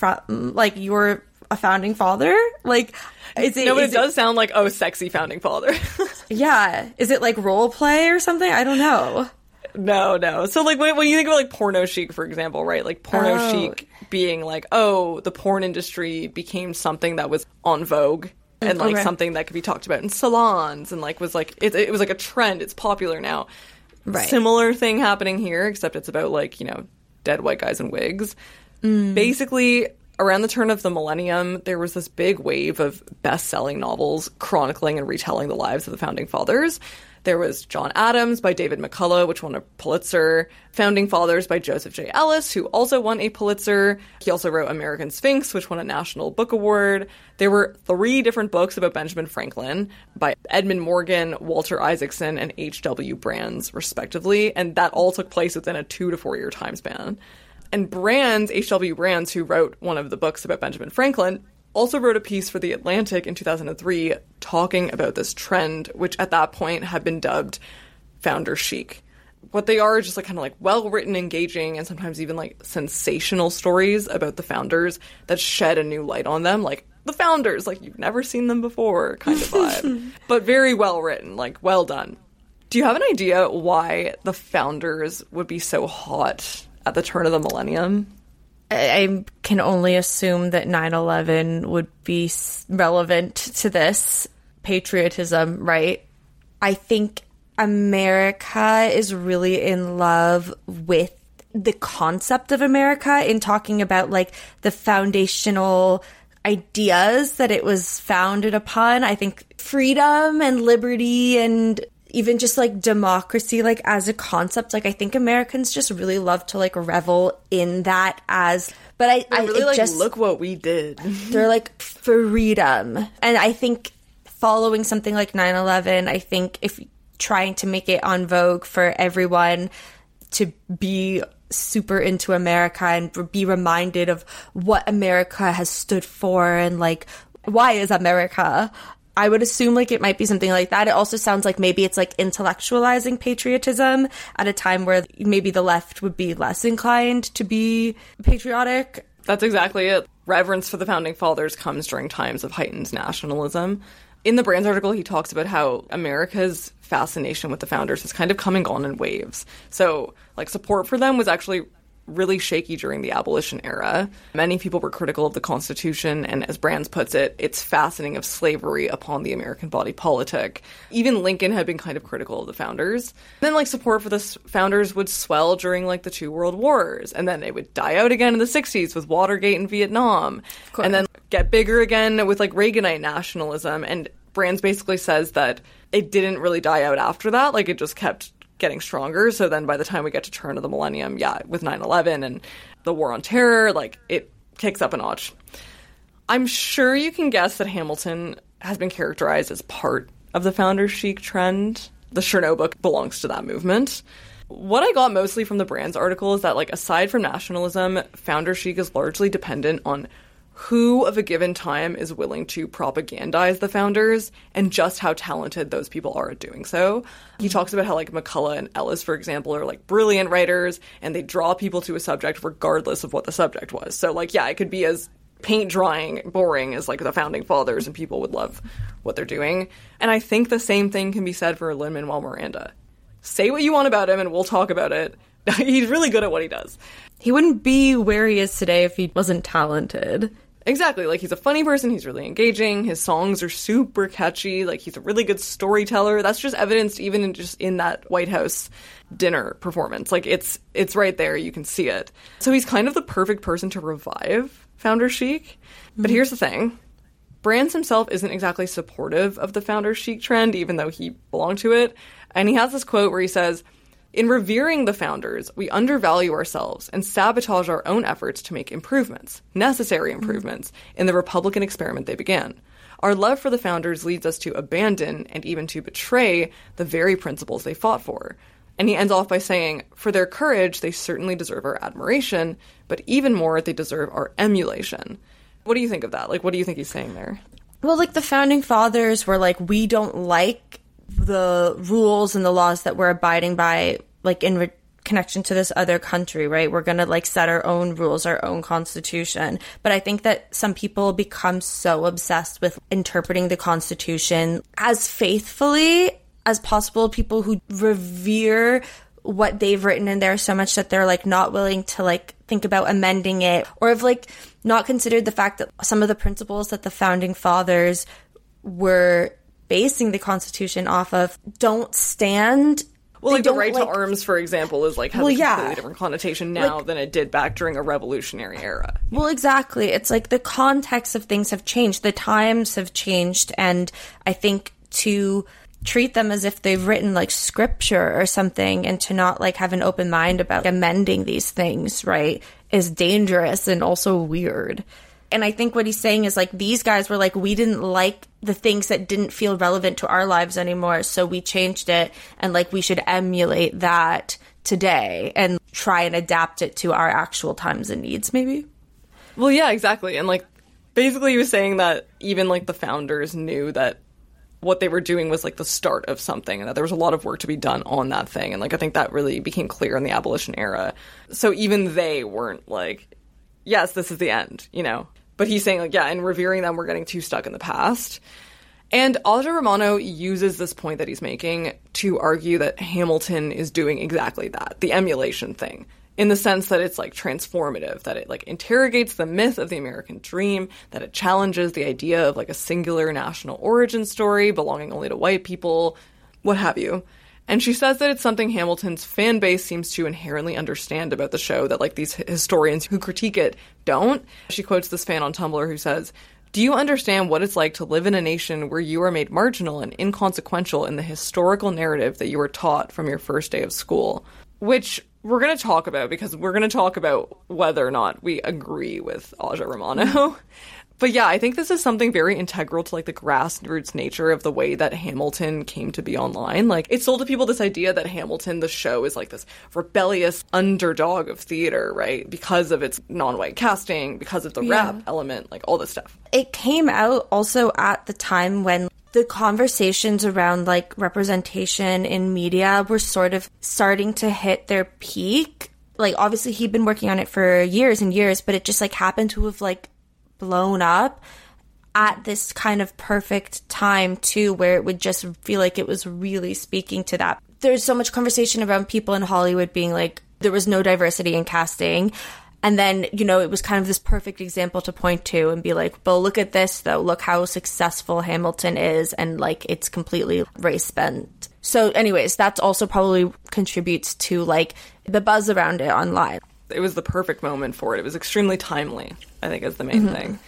a founding father? Like, is it? No, but it does sound like sexy founding father. Yeah. Is it like role play or something? I don't know. No. So, like, when you think of, like, porno chic, for example, right? Like, porno chic being, like, the porn industry became something that was on Vogue and, like, something that could be talked about in salons and, like, was, like, it was, like, a trend. It's popular now. Right. Similar thing happening here, except it's about, like, you know, dead white guys in wigs. Basically, around the turn of the millennium, there was this big wave of best-selling novels chronicling and retelling the lives of the founding fathers. There was John Adams by David McCullough, which won a Pulitzer. Founding Fathers by Joseph J. Ellis, who also won a Pulitzer. He also wrote American Sphinx, which won a National Book Award. There were 3 different books about Benjamin Franklin by Edmund Morgan, Walter Isaacson, and H.W. Brands, respectively. And that all took place within a 2 to 4 year time span. And Brands, H.W. Brands, who wrote one of the books about Benjamin Franklin, also wrote a piece for The Atlantic in 2003 talking about this trend, which at that point had been dubbed founder chic. What they are just like kind of like well-written, engaging, and sometimes even like sensational stories about the founders that shed a new light on them, like the founders, like you've never seen them before kind of vibe. But very well-written, like well done. Do you have an idea why the founders would be so hot at the turn of the millennium? I can only assume that 9/11 would be relevant to this patriotism, right? I think America is really in love with the concept of America in talking about like the foundational ideas that it was founded upon. I think freedom and liberty and even just like democracy, like as a concept, like I think Americans just really love to like revel in that as, but I really like, just look what we did. They're like freedom. And I think following something like 9/11, I think if trying to make it on Vogue for everyone to be super into America and be reminded of what America has stood for and like, why is America? I would assume like it might be something like that. It also sounds like maybe it's like intellectualizing patriotism at a time where maybe the left would be less inclined to be patriotic. That's exactly it. Reverence for the founding fathers comes during times of heightened nationalism. In the Brands article, he talks about how America's fascination with the founders has kind of come and gone in waves. So, like, support for them was actually really shaky during the abolition era. Many people were critical of the Constitution, and as Brands puts it, its fastening of slavery upon the American body politic. Even Lincoln had been kind of critical of the founders. Then, like, support for the founders would swell during, like, the 2 world wars, and then it would die out again in the 60s with Watergate and Vietnam, and then get bigger again with, like, Reaganite nationalism, and Brands basically says that it didn't really die out after that, like, it just kept getting stronger. So then by the time we get to turn of the millennium, with 9/11 and the war on terror, like, it kicks up a notch. I'm sure you can guess that Hamilton has been characterized as part of the founder chic trend. The Chernow book belongs to that movement. What I got mostly from the Brands article is that, like, aside from nationalism, founder chic is largely dependent on who of a given time is willing to propagandize the founders and just how talented those people are at doing so. He talks about how, like, McCullough and Ellis, for example, are, like, brilliant writers, and they draw people to a subject regardless of what the subject was. So, like, yeah, it could be as paint drawing boring as, like, the founding fathers, and people would love what they're doing. And I think the same thing can be said for Lin-Manuel Miranda. Say what you want about him, and we'll talk about it. He's really good at what he does. He wouldn't be where he is today if he wasn't talented. Exactly. Like, he's a funny person. He's really engaging. His songs are super catchy. Like, he's a really good storyteller. That's just evidenced even in that White House dinner performance. Like, it's right there. You can see it. So he's kind of the perfect person to revive founder chic. But here's the thing. Brands himself isn't exactly supportive of the founder chic trend, even though he belonged to it. And he has this quote where he says, "In revering the founders, we undervalue ourselves and sabotage our own efforts to make improvements, necessary improvements, in the Republican experiment they began. Our love for the founders leads us to abandon and even to betray the very principles they fought for." And he ends off by saying, "For their courage, they certainly deserve our admiration, but even more, they deserve our emulation." What do you think of that? Like, what do you think he's saying there? Well, like, the founding fathers were like, we don't like the rules and the laws that we're abiding by, like, in connection to this other country, right? We're going to, like, set our own rules, our own constitution. But I think that some people become so obsessed with interpreting the Constitution as faithfully as possible, people who revere what they've written in there so much that they're, like, not willing to, like, think about amending it, or have, like, not considered the fact that some of the principles that the founding fathers were basing the Constitution off of don't stand. Well, like, the right to arms, for example, is, like, has a completely different connotation now than it did back during a revolutionary era. Well, exactly. It's like the context of things have changed. The times have changed. And I think to treat them as if they've written, like, scripture or something, and to not, like, have an open mind about amending these things, right, is dangerous and also weird. And I think what he's saying is, like, these guys were like, we didn't like the things that didn't feel relevant to our lives anymore, so we changed it, and, like, we should emulate that today and try and adapt it to our actual times and needs, maybe? Well, yeah, exactly. And, like, basically he was saying that even, like, the founders knew that what they were doing was, like, the start of something, and that there was a lot of work to be done on that thing. And, like, I think that really became clear in the abolition era. So even they weren't like, yes, this is the end, you know? But he's saying, like, yeah, in revering them, we're getting too stuck in the past. And Aja Romano uses this point that he's making to argue that Hamilton is doing exactly that, the emulation thing, in the sense that it's, like, transformative, that it, like, interrogates the myth of the American dream, that it challenges the idea of, like, a singular national origin story belonging only to white people, what have you. And she says that it's something Hamilton's fan base seems to inherently understand about the show that, like, these historians who critique it don't. She quotes this fan on Tumblr who says, "Do you understand what it's like to live in a nation where you are made marginal and inconsequential in the historical narrative that you were taught from your first day of school?" Which we're going to talk about, because we're going to talk about whether or not we agree with Aja Romano. But yeah, I think this is something very integral to, like, the grassroots nature of the way that Hamilton came to be online. Like, it sold to people this idea that Hamilton, the show, is, like, this rebellious underdog of theater, right? Because of its non-white casting, because of the rap element, like, all this stuff. It came out also at the time when the conversations around, like, representation in media were sort of starting to hit their peak. Like, obviously he'd been working on it for years and years, but it just, like, happened to have, like, blown up at this kind of perfect time too, where it would just feel like it was really speaking to that. There's so much conversation around people in Hollywood being like, there was no diversity in casting. And then, you know, it was kind of this perfect example to point to and be like, well, look at this though. Look how successful Hamilton is. And, like, it's completely race bent. So anyways, that's also probably contributes to, like, the buzz around it online. It was the perfect moment for it. It was extremely timely, I think, is the main thing.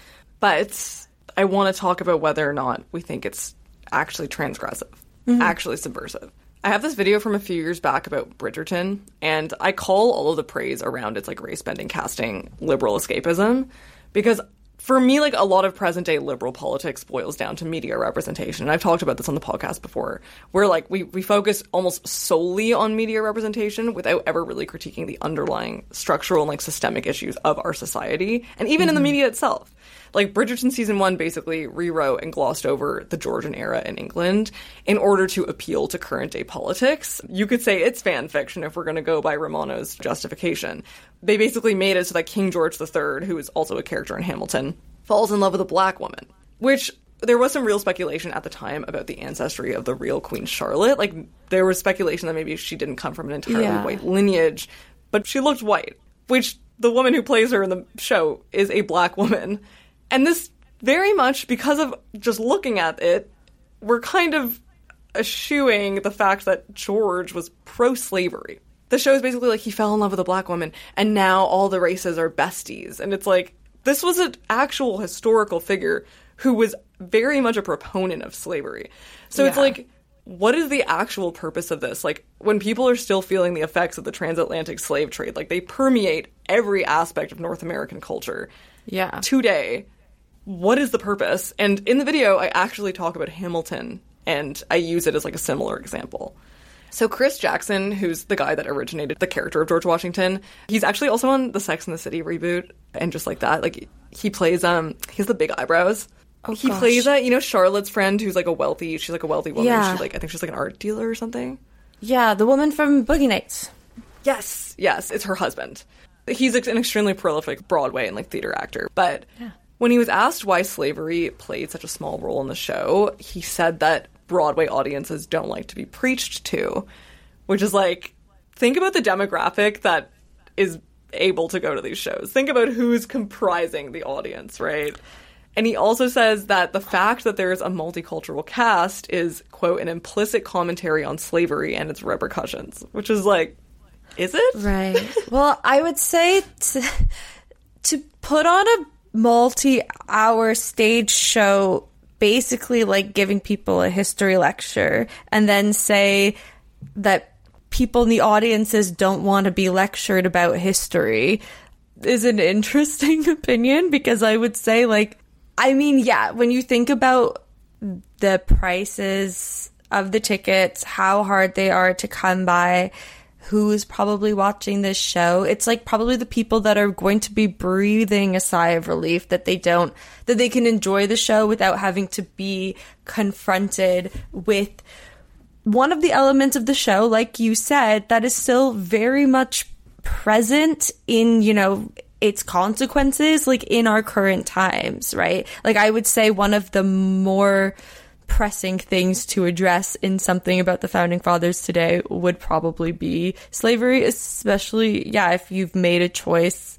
But I want to talk about whether or not we think it's actually transgressive, actually subversive. I have this video from a few years back about Bridgerton, and I call all of the praise around its, like, race-bending casting liberal escapism, because for me, like, a lot of present-day liberal politics boils down to media representation. And I've talked about this on the podcast before, where, like, we focus almost solely on media representation without ever really critiquing the underlying structural and, like, systemic issues of our society, and even in the media itself. Like, Bridgerton season 1 basically rewrote and glossed over the Georgian era in England in order to appeal to current day politics. You could say it's fan fiction if we're going to go by Romano's justification. They basically made it so that King George III, who is also a character in Hamilton, falls in love with a black woman, which there was some real speculation at the time about the ancestry of the real Queen Charlotte. Like, there was speculation that maybe she didn't come from an entirely white lineage, but she looked white, which the woman who plays her in the show is a black woman. And this very much, because of just looking at it, we're kind of eschewing the fact that George was pro-slavery. The show is basically like he fell in love with a black woman, and now all the races are besties. And it's like, this was an actual historical figure who was very much a proponent of slavery. So it's like, what is the actual purpose of this? Like, when people are still feeling the effects of the transatlantic slave trade, like, they permeate every aspect of North American culture today. What is the purpose? And in the video, I actually talk about Hamilton, and I use it as, like, a similar example. So Chris Jackson, who's the guy that originated the character of George Washington, he's actually also on the Sex and the City reboot, and just like that, like, he plays, he has the big eyebrows. Oh, he plays Charlotte's friend who's like she's like a wealthy woman. Yeah. She's like, I think she's like an art dealer or something. Yeah, the woman from Boogie Nights. Yes, it's her husband. He's an extremely prolific Broadway and like theater actor. But when he was asked why slavery played such a small role in the show, he said that Broadway audiences don't like to be preached to, which is like, think about the demographic that is able to go to these shows. Think about who's comprising the audience, right? And he also says that the fact that there's a multicultural cast is, quote, an implicit commentary on slavery and its repercussions, which is like, is it? Right. Well, I would say to put on a multi-hour stage show, basically like giving people a history lecture, and then say that people in the audiences don't want to be lectured about history is an interesting opinion, because I would say, like, I mean, yeah, when you think about the prices of the tickets, how hard they are to come by, who is probably watching this show, it's like probably the people that are going to be breathing a sigh of relief that they can enjoy the show without having to be confronted with one of the elements of the show, like you said, that is still very much present in, you know, its consequences, like in our current times, right? Like, I would say one of the more pressing things to address in something about the founding fathers today would probably be slavery, especially, if you've made a choice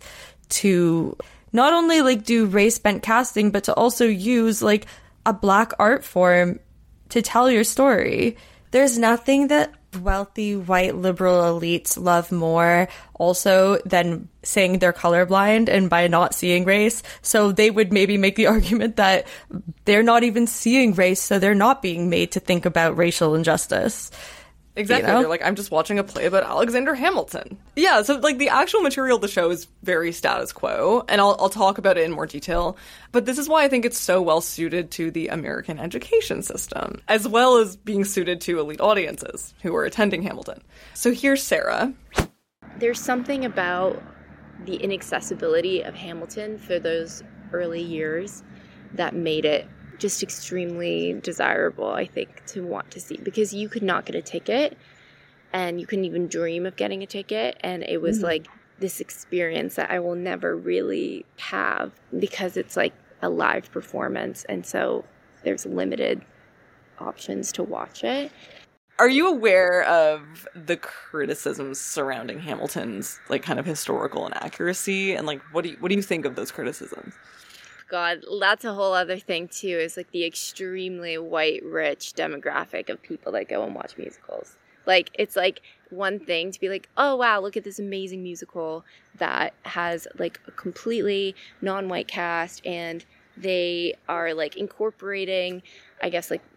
to not only like do race-bent casting, but to also use like a black art form to tell your story. There's nothing that wealthy white liberal elites love more also than saying they're colorblind and by not seeing race. So they would maybe make the argument that they're not even seeing race, so they're not being made to think about racial injustice. Exactly. You know? They're like, I'm just watching a play about Alexander Hamilton. Yeah, so like the actual material of the show is very status quo, and I'll talk about it in more detail. But this is why I think it's so well suited to the American education system, as well as being suited to elite audiences who are attending Hamilton. So here's Sarah. There's something about the inaccessibility of Hamilton for those early years that made it just extremely desirable, I think, to want to see, because you could not get a ticket and you couldn't even dream of getting a ticket, and it was like this experience that I will never really have because it's like a live performance, and so there's limited options to watch it. Are you aware of the criticisms surrounding Hamilton's like kind of historical inaccuracy, and like what do you think of those criticisms? God, that's a whole other thing too, is like the extremely white rich demographic of people that go and watch musicals. Like, it's like one thing to be like, oh wow, look at this amazing musical that has like a completely non-white cast, and they are like incorporating, I guess, like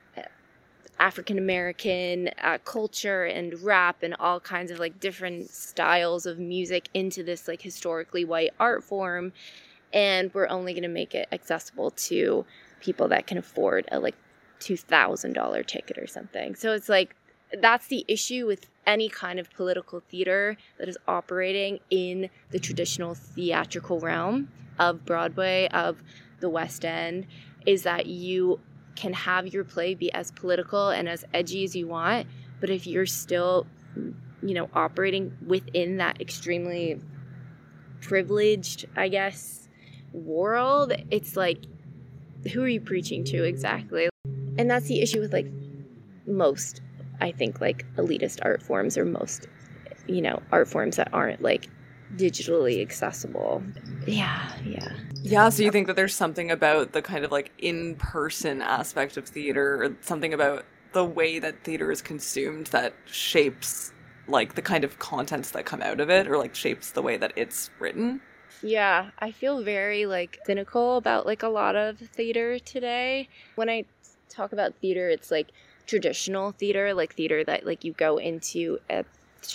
African American culture and rap and all kinds of like different styles of music into this like historically white art form. And we're only going to make it accessible to people that can afford a like $2,000 ticket or something. So it's like, that's the issue with any kind of political theater that is operating in the traditional theatrical realm of Broadway, of the West End, is that you can have your play be as political and as edgy as you want, but if you're still, you know, operating within that extremely privileged, I guess, world, it's like, who are you preaching to exactly? And that's the issue with like most, I think, like elitist art forms, or most, you know, art forms that aren't like digitally accessible. Yeah. Yeah, so you think that there's something about the kind of like in-person aspect of theater, or something about the way that theater is consumed that shapes like the kind of contents that come out of it, or like shapes the way that it's written? Yeah, I feel very like cynical about like a lot of theater today. When I talk about theater, it's like traditional theater, like theater that like you go into an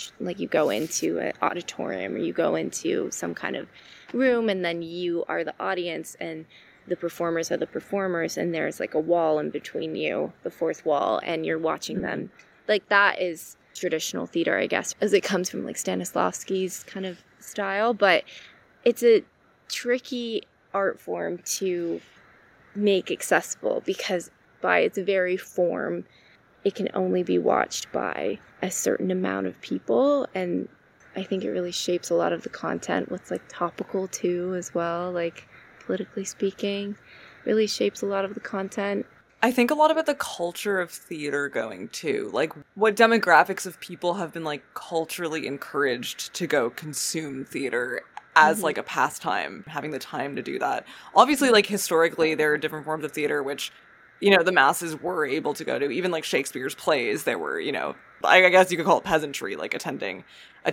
auditorium, or you go into some kind of room, and then you are the audience and the performers are the performers, and there's like a wall in between you, the fourth wall, and you're watching them. Like that is traditional theater, I guess, as it comes from like Stanislavski's kind of style, but it's a tricky art form to make accessible because by its very form, it can only be watched by a certain amount of people. And I think it really shapes a lot of the content. What's like topical too, as well, like politically speaking, really shapes a lot of the content. I think a lot about the culture of theater going too. Like what demographics of people have been like culturally encouraged to go consume theater as like a pastime, having the time to do that. Obviously, like historically, there are different forms of theater which, you know, the masses were able to go to. Even like Shakespeare's plays, there were, you know, I guess you could call it peasantry, like attending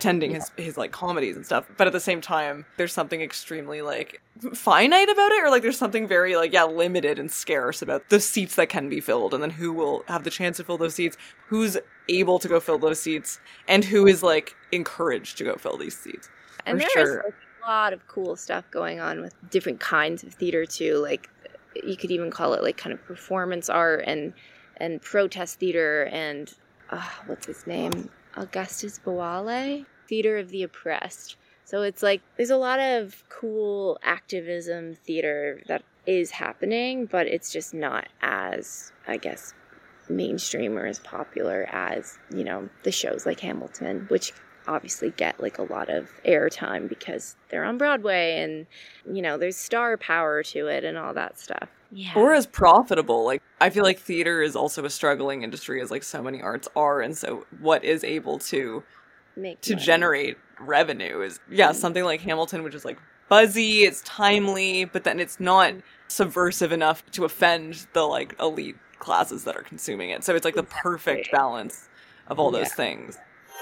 his like comedies and stuff. But at the same time, there's something extremely like finite about it, or like there's something very like, limited and scarce about the seats that can be filled, and then who will have the chance to fill those seats, who's able to go fill those seats, and who is like encouraged to go fill these seats. And there's like a lot of cool stuff going on with different kinds of theater too. Like you could even call it like kind of performance art and protest theater and what's his name? Augustus Boale, Theater of the Oppressed. So it's like there's a lot of cool activism theater that is happening, but it's just not as, I guess, mainstream or as popular as, you know, the shows like Hamilton, which obviously get like a lot of airtime because they're on Broadway and, you know, there's star power to it and all that stuff. Yeah. Or as profitable. Like, I feel like theater is also a struggling industry, as like so many arts are, and so what is able to generate revenue is something like Hamilton, which is like buzzy, it's timely, but then it's not subversive enough to offend the like elite classes that are consuming it. So it's like the perfect balance of all those things.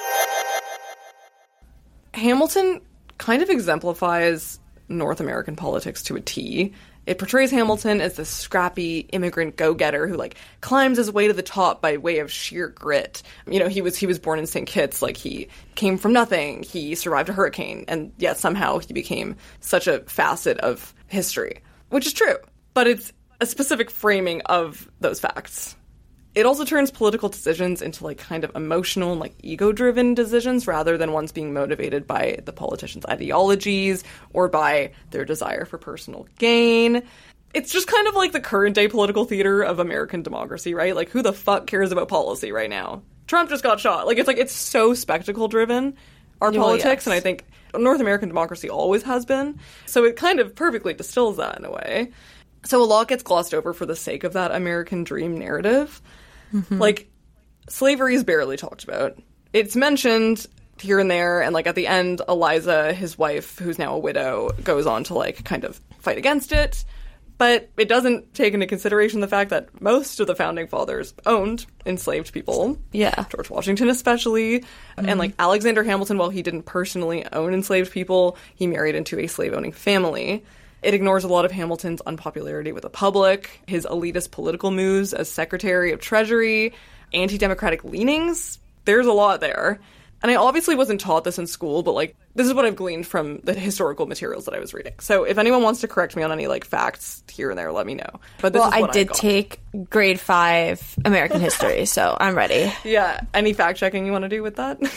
Hamilton kind of exemplifies North American politics to a T. It portrays Hamilton as this scrappy immigrant go-getter who like climbs his way to the top by way of sheer grit. You know, he was born in St. Kitts, like he came from nothing. He survived a hurricane, and yet somehow he became such a facet of history, which is true. But it's a specific framing of those facts. It also turns political decisions into like kind of emotional and like ego-driven decisions rather than ones being motivated by the politicians' ideologies or by their desire for personal gain. It's just kind of like the current day political theater of American democracy, right? Like, who the fuck cares about policy right now? Trump just got shot. Like, it's so spectacle-driven, our politics, and I think North American democracy always has been. So it kind of perfectly distills that in a way. So a lot gets glossed over for the sake of that American dream narrative. Mm-hmm. Like, slavery is barely talked about. It's mentioned here and there, and, like, at the end, Eliza, his wife, who's now a widow, goes on to, like, kind of fight against it. But it doesn't take into consideration the fact that most of the founding fathers owned enslaved people. Yeah. George Washington especially. Mm-hmm. And, like, Alexander Hamilton, while he didn't personally own enslaved people, he married into a slave-owning family. It ignores a lot of Hamilton's unpopularity with the public, his elitist political moves as Secretary of Treasury, anti-democratic leanings. There's a lot there. And I obviously wasn't taught this in school, but, like, this is what I've gleaned from the historical materials that I was reading. So if anyone wants to correct me on any, like, facts here and there, let me know. But this is what I did take grade 5 American history, so I'm ready. Yeah. Any fact-checking you want to do with that?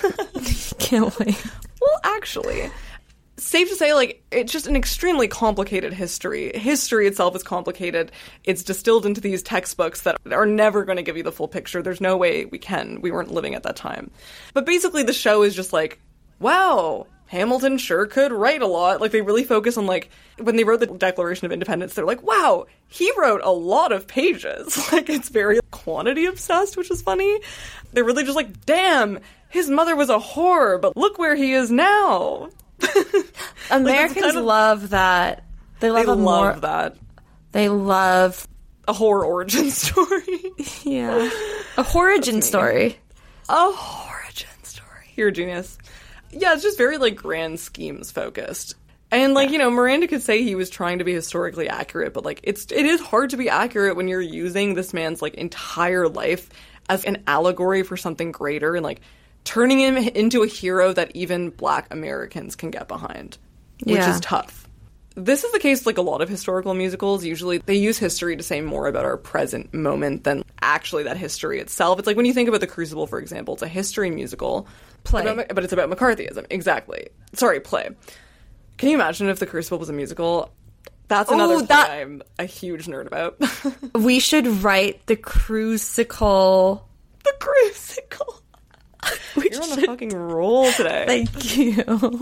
Can't wait. Well, actually, safe to say, like, it's just an extremely complicated history. History itself is complicated. It's distilled into these textbooks that are never going to give you the full picture. There's no way we can. We weren't living at that time. But basically, the show is just like, wow, Hamilton sure could write a lot. Like, they really focus on, like, when they wrote the Declaration of Independence, they're like, wow, he wrote a lot of pages. Like, it's very quantity obsessed, which is funny. They're really just like, damn, his mother was a whore, but look where he is now. Americans love that. They love that. They love a horror origin story. Yeah. A origin story. A origin story. You're a genius. Yeah, it's just very, like, grand schemes focused. And, like, you know, Miranda could say he was trying to be historically accurate, but, like, it is hard to be accurate when you're using this man's, like, entire life as an allegory for something greater and, like, turning him into a hero that even Black Americans can get behind, which is tough. This is the case with, like, a lot of historical musicals. Usually they use history to say more about our present moment than actually that history itself. It's like when you think about The Crucible, for example, it's a history musical. Play. But it's about McCarthyism. Exactly. Sorry, play. Can you imagine if The Crucible was a musical? That's another thing I'm a huge nerd about. We should write The Crucicle. The Crucicle. You're on a fucking roll today. Thank you.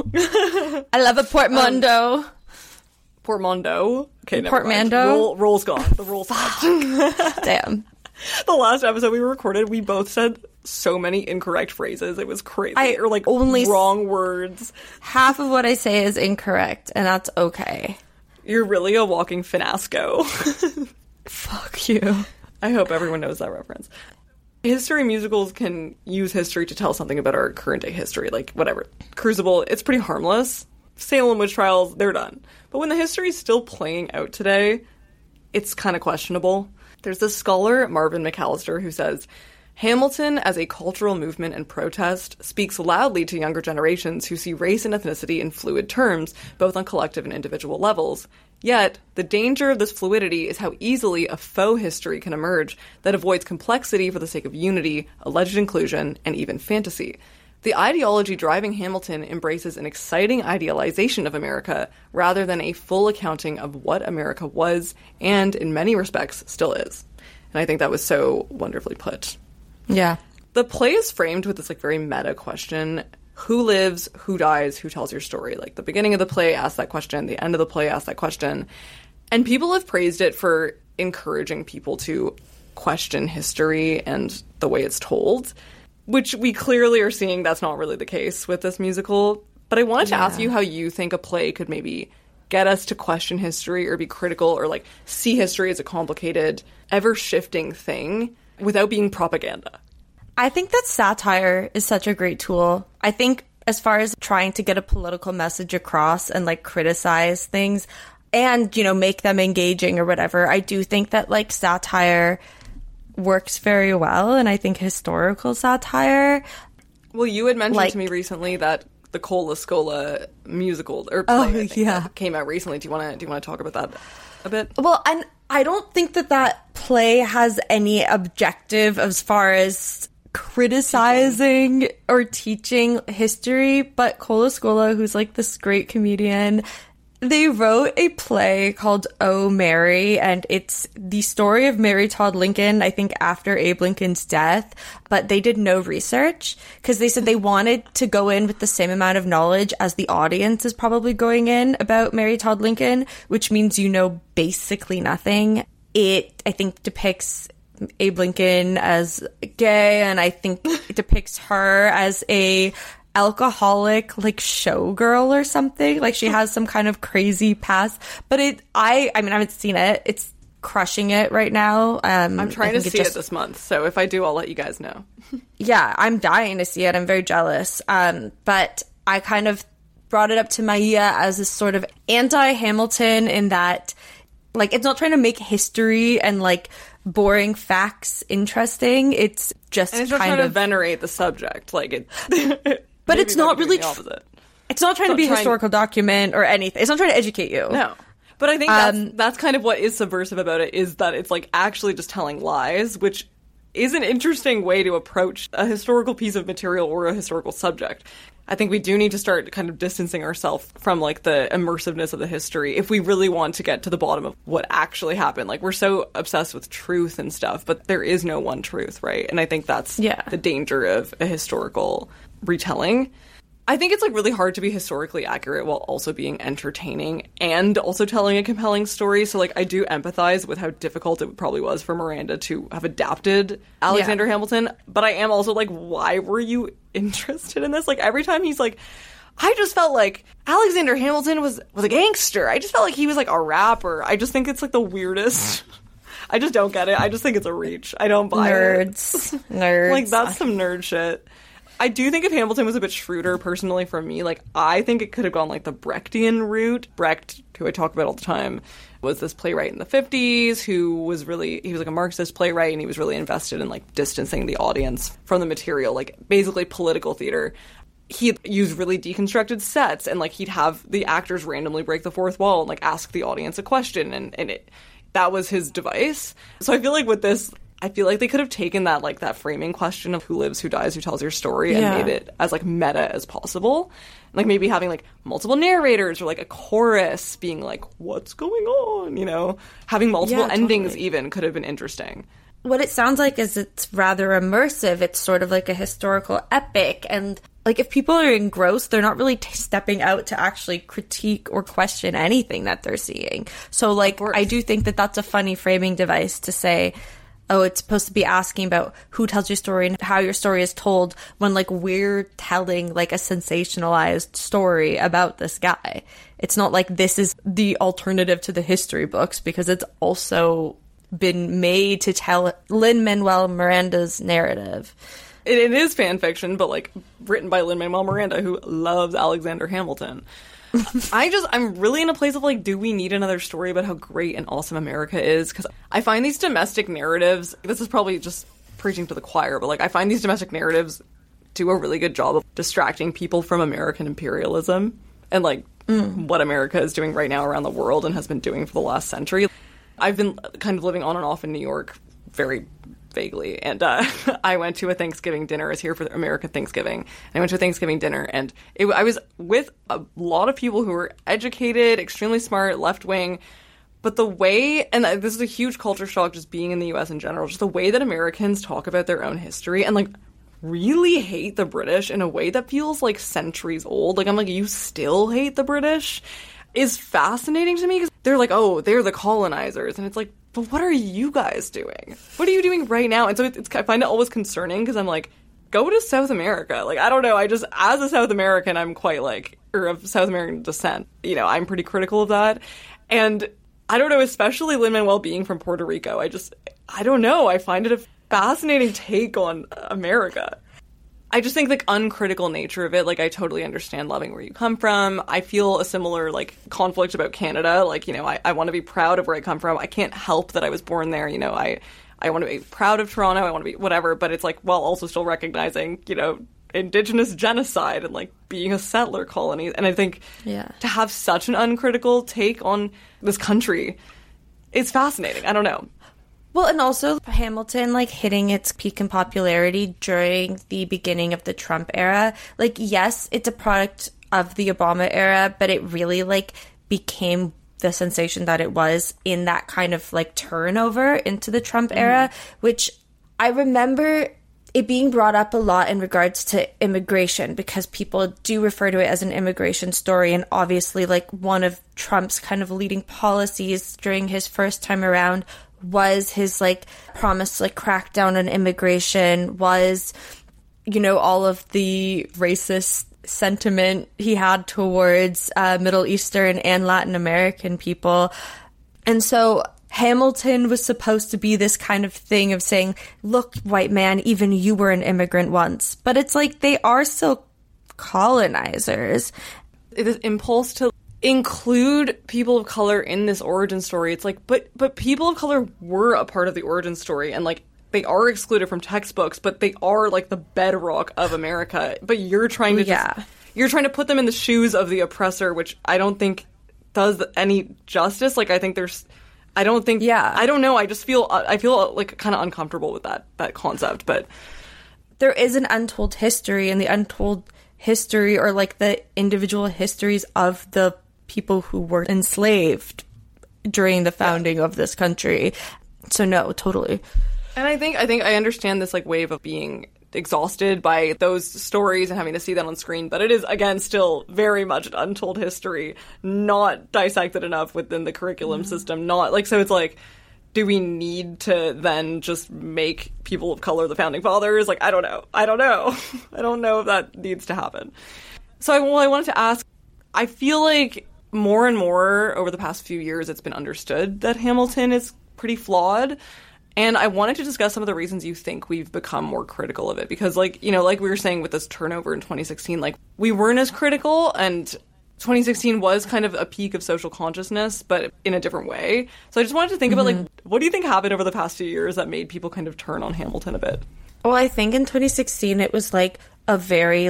I love a portmanteau. Portmanteau? Okay, never Portmanteau? mind. Roll's gone. The roll's gone. Damn. The last episode we recorded, we both said so many incorrect phrases. It was crazy. Or, like, only wrong words. Half of what I say is incorrect, and that's okay. You're really a walking finasco. Fuck you. I hope everyone knows that reference. History musicals can use history to tell something about our current day history. Like, whatever. Crucible, it's pretty harmless. Salem witch trials, they're done. But when the history is still playing out today, it's kind of questionable. There's this scholar, Marvin McAllister, who says, Hamilton, as a cultural movement and protest, speaks loudly to younger generations who see race and ethnicity in fluid terms, both on collective and individual levels. Yet, the danger of this fluidity is how easily a faux history can emerge that avoids complexity for the sake of unity, alleged inclusion, and even fantasy. The ideology driving Hamilton embraces an exciting idealization of America rather than a full accounting of what America was and, in many respects, still is. And I think that was so wonderfully put. Yeah. The play is framed with this, like, very meta question. Who lives, who dies, who tells your story? Like, the beginning of the play asks that question, the end of the play asks that question. And people have praised it for encouraging people to question history and the way it's told, which we clearly are seeing that's not really the case with this musical. But I wanted to ask you how you think a play could maybe get us to question history or be critical or, like, see history as a complicated, ever-shifting thing without being propaganda. I think that satire is such a great tool. I think as far as trying to get a political message across and, like, criticize things and, you know, make them engaging or whatever, I do think that, like, satire works very well, and I think historical satire. Well, you had mentioned to me recently that the Cola Scola musical or play that came out recently. Do you want to talk about that a bit? Well, and I don't think that play has any objective as far as criticizing or teaching history, but Cola Scola, who's, like, this great comedian, they wrote a play called Oh, Mary, and it's the story of Mary Todd Lincoln, I think after Abe Lincoln's death, but they did no research because they said they wanted to go in with the same amount of knowledge as the audience is probably going in about Mary Todd Lincoln, which means you know basically nothing. It, I think, depicts Abe Lincoln as gay, and I think it depicts her as a alcoholic, like, showgirl or something. Like, she has some kind of crazy past. But I mean, I haven't seen it. It's crushing it right now. I'm trying to see it this month, so if I do, I'll let you guys know. Yeah, I'm dying to see it. I'm very jealous. But I kind of brought it up to Maya as this sort of anti-Hamilton in that, like, it's not trying to make history and, like, boring facts interesting. It's just and it's not trying to venerate the subject. Like, it... But it's not really... It's not trying to be a trying... historical document or anything. It's not trying to educate you. No. But I think that's kind of what is subversive about it, is that it's, like, actually just telling lies, which is an interesting way to approach a historical piece of material or a historical subject. I think we do need to start kind of distancing ourselves from, like, the immersiveness of the history if we really want to get to the bottom of what actually happened. Like, we're so obsessed with truth and stuff, but there is no one truth, right? And I think that's the danger of a historical retelling. I think it's, like, really hard to be historically accurate while also being entertaining and also telling a compelling story. So, like, I do empathize with how difficult it probably was for Miranda to have adapted Alexander Hamilton. But I am also like, why were you interested in this? Like, every time he's like, I just felt like Alexander Hamilton was a gangster. I just felt like he was like a rapper. I just think it's like the weirdest. I just don't get it. I just think it's a reach. I don't buy it. Nerds. Like, that's some nerd shit. I do think if Hamilton was a bit shrewder, personally, for me, like, I think it could have gone, like, the Brechtian route. Brecht, who I talk about all the time, was this playwright in the 50s he was like a Marxist playwright, and he was really invested in, like, distancing the audience from the material, like, basically political theater. He'd use really deconstructed sets, and, like, he'd have the actors randomly break the fourth wall and, like, ask the audience a question, and that was his device. So I feel like with this, I feel like they could have taken that, like, that framing question of who lives, who dies, who tells your story, and made it as, like, meta as possible. Like, maybe having, like, multiple narrators or, like, a chorus being like, what's going on, you know? Having multiple endings even could have been interesting. What it sounds like is it's rather immersive. It's sort of like a historical epic. And, like, if people are engrossed, they're not really stepping out to actually critique or question anything that they're seeing. So, like, I do think that that's a funny framing device to say, oh, it's supposed to be asking about who tells your story and how your story is told, when, like, we're telling, like, a sensationalized story about this guy. It's not like this is the alternative to the history books, because it's also been made to tell Lin-Manuel Miranda's narrative. It is fan fiction, but, like, written by Lin-Manuel Miranda, who loves Alexander Hamilton. I'm really in a place of, like, do we need another story about how great and awesome America is? Because I find these domestic narratives, this is probably just preaching to the choir, but, like, I find these domestic narratives do a really good job of distracting people from American imperialism and, like, what America is doing right now around the world and has been doing for the last century. I've been kind of living on and off in New York very vaguely, and I went to a Thanksgiving dinner. I was here for American Thanksgiving, and I went to a Thanksgiving dinner, and I was with a lot of people who were educated, extremely smart, left-wing, but the way, and this is a huge culture shock just being in the U.S. in general, just the way that Americans talk about their own history and, like, really hate the British in a way that feels, like, centuries old. Like, I'm like, you still hate the British? Is fascinating to me, because they're like, oh, they're the colonizers, and it's like, but what are you guys doing? What are you doing right now? And so I find it always concerning, because I'm like, go to South America. Like, I don't know, I just, as a South American, I'm quite, like, or of South American descent, you know, I'm pretty critical of that. And I don't know, especially Lin-Manuel being from Puerto Rico, I don't know, I find it a fascinating take on America. I just think the uncritical nature of it, like, I totally understand loving where you come from. I feel a similar, like, conflict about Canada. Like, you know, I want to be proud of where I come from. I can't help that I was born there. You know, I want to be proud of Toronto. I want to be whatever. But it's like, while also still recognizing, you know, Indigenous genocide and, like, being a settler colony. And I think to have such an uncritical take on this country, it's fascinating. I don't know. Well, and also Hamilton, like, hitting its peak in popularity during the beginning of the Trump era. Like, yes, it's a product of the Obama era, but it really, like, became the sensation that it was in that kind of, like, turnover into the Trump era, which I remember it being brought up a lot in regards to immigration, because people do refer to it as an immigration story. And obviously, like, one of Trump's kind of leading policies during his first time around was his, like, promise to, like, crack down on immigration, was, you know, all of the racist sentiment he had towards Middle Eastern and Latin American people. And so Hamilton was supposed to be this kind of thing of saying, look, white man, even you were an immigrant once. But it's like, they are still colonizers. This impulse to include people of color in this origin story, it's like, but people of color were a part of the origin story, and, like, they are excluded from textbooks, but they are, like, the bedrock of America. But you're trying to you're trying to put them in the shoes of the oppressor, which I don't think does any justice. Like, I think I don't know, I feel like kind of uncomfortable with that concept. But there is an untold history, and the untold history, or, like, the individual histories of the people who were enslaved during the founding of this country. So no, totally. And I think I understand this, like, wave of being exhausted by those stories and having to see that on screen, but it is, again, still very much an untold history, not dissected enough within the curriculum system, not, like, so it's like, do we need to then just make people of color the founding fathers? Like, I don't know. I don't know if that needs to happen. So I wanted to ask, I feel like more and more over the past few years it's been understood that Hamilton is pretty flawed. And I wanted to discuss some of the reasons you think we've become more critical of it. Because, like, you know, like we were saying with this turnover in 2016, like, we weren't as critical, and 2016 was kind of a peak of social consciousness, but in a different way. So I just wanted to think about, like, what do you think happened over the past few years that made people kind of turn on Hamilton a bit? Well, I think in 2016 it was like a very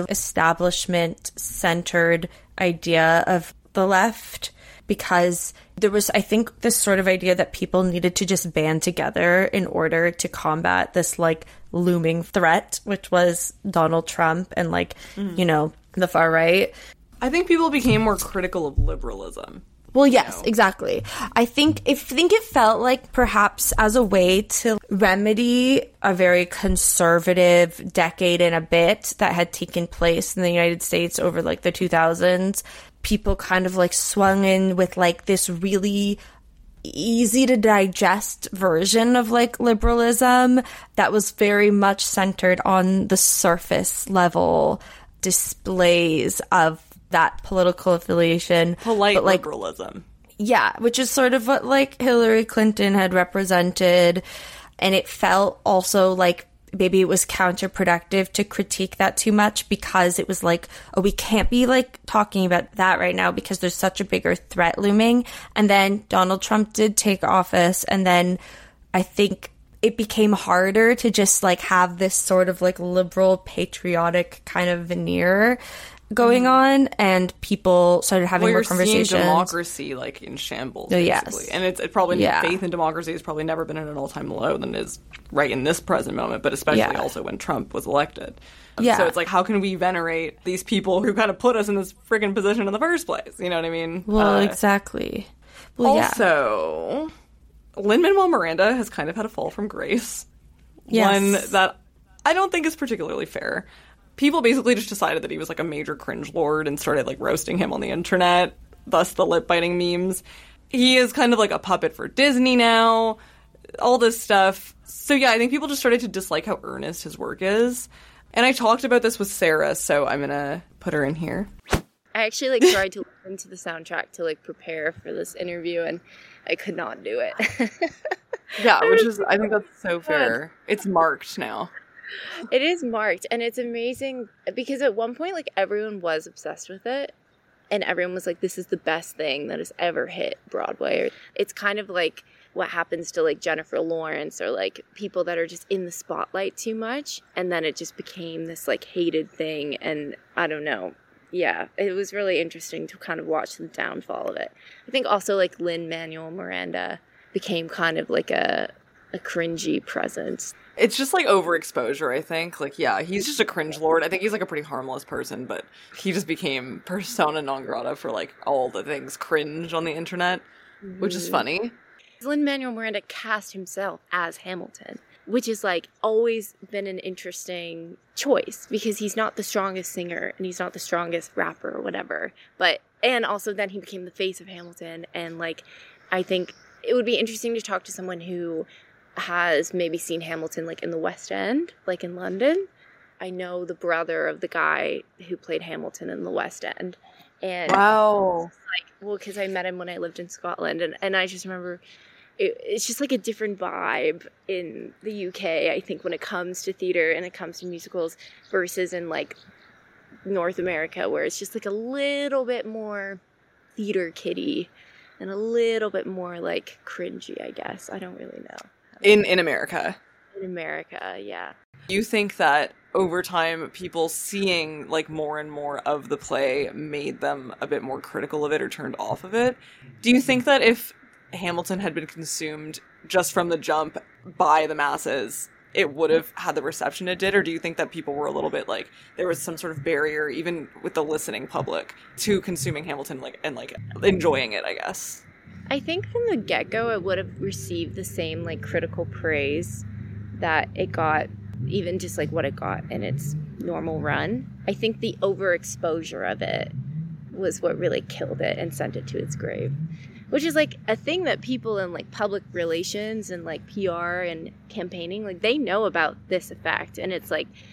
establishment-centered idea of the left, because there was, I think, this sort of idea that people needed to just band together in order to combat this, like, looming threat, which was Donald Trump and, like, you know, the far right. I think people became more critical of liberalism. Well, yes, exactly. I think it felt like perhaps as a way to remedy a very conservative decade and a bit that had taken place in the United States over, like, the 2000s, people kind of, like, swung in with, like, this really easy to digest version of, like, liberalism that was very much centered on the surface level displays of that political affiliation. Polite but, like, liberalism. Yeah, which is sort of what, like, Hillary Clinton had represented. And it felt also like maybe it was counterproductive to critique that too much, because it was like, oh, we can't be, like, talking about that right now because there's such a bigger threat looming. And then Donald Trump did take office, and then I think it became harder to just, like, have this sort of, like, liberal patriotic kind of veneer going on, and people started having more conversations. Seeing democracy, like, in shambles, basically. Yes. And it's probably, faith in democracy has probably never been at an all-time low than it is right in this present moment, but especially also when Trump was elected. So it's like, how can we venerate these people who kind of put us in this friggin' position in the first place? You know what I mean? Well, exactly. Well, also, Lin-Manuel Miranda has kind of had a fall from grace. Yes. One that I don't think is particularly fair. People basically just decided that he was, like, a major cringe lord and started, like, roasting him on the internet, thus the lip-biting memes. He is kind of like a puppet for Disney now, all this stuff. So, yeah, I think people just started to dislike how earnest his work is. And I talked about this with Sarah, so I'm going to put her in here. I actually, like, tried to listen to the soundtrack to, like, prepare for this interview, and I could not do it. Yeah, which is, I think that's so fair. It's marked now. It is marked, and it's amazing because at one point, like, everyone was obsessed with it, and everyone was like, this is the best thing that has ever hit Broadway. It's kind of like what happens to, like, Jennifer Lawrence, or, like, people that are just in the spotlight too much, and then it just became this, like, hated thing. And I don't know. Yeah, it was really interesting to kind of watch the downfall of it. I think also, like, Lin-Manuel Miranda became kind of like a cringy presence. It's just, like, overexposure, I think. Like, yeah, he's just a cringe lord. I think he's, like, a pretty harmless person, but he just became persona non grata for, like, all the things cringe on the internet, which is funny. Lin-Manuel Miranda cast himself as Hamilton, which is, like, always been an interesting choice, because he's not the strongest singer and he's not the strongest rapper or whatever. But, and also then he became the face of Hamilton, and, like, I think it would be interesting to talk to someone who has maybe seen Hamilton, like, in the West End, like in London. I know the brother of the guy who played Hamilton in the West End. And wow. Like, well, because I met him when I lived in Scotland, and I just remember it's just, like, a different vibe in the UK, I think, when it comes to theater and it comes to musicals versus in, like, North America, where it's just, like, a little bit more theater kiddie and a little bit more, like, cringy, I guess. I don't really know. In America. In America, yeah. You think that over time, people seeing, like, more and more of the play made them a bit more critical of it or turned off of it? Do you think that if Hamilton had been consumed just from the jump by the masses, it would have had the reception it did? Or do you think that people were a little bit, like, there was some sort of barrier, even with the listening public, to consuming Hamilton, like, and, like, enjoying it, I guess? I think from the get-go, it would have received the same, like, critical praise that it got, even just, like, what it got in its normal run. I think the overexposure of it was what really killed it and sent it to its grave, which is, like, a thing that people in, like, public relations and, like, PR and campaigning, like, they know about this effect. And it's, like,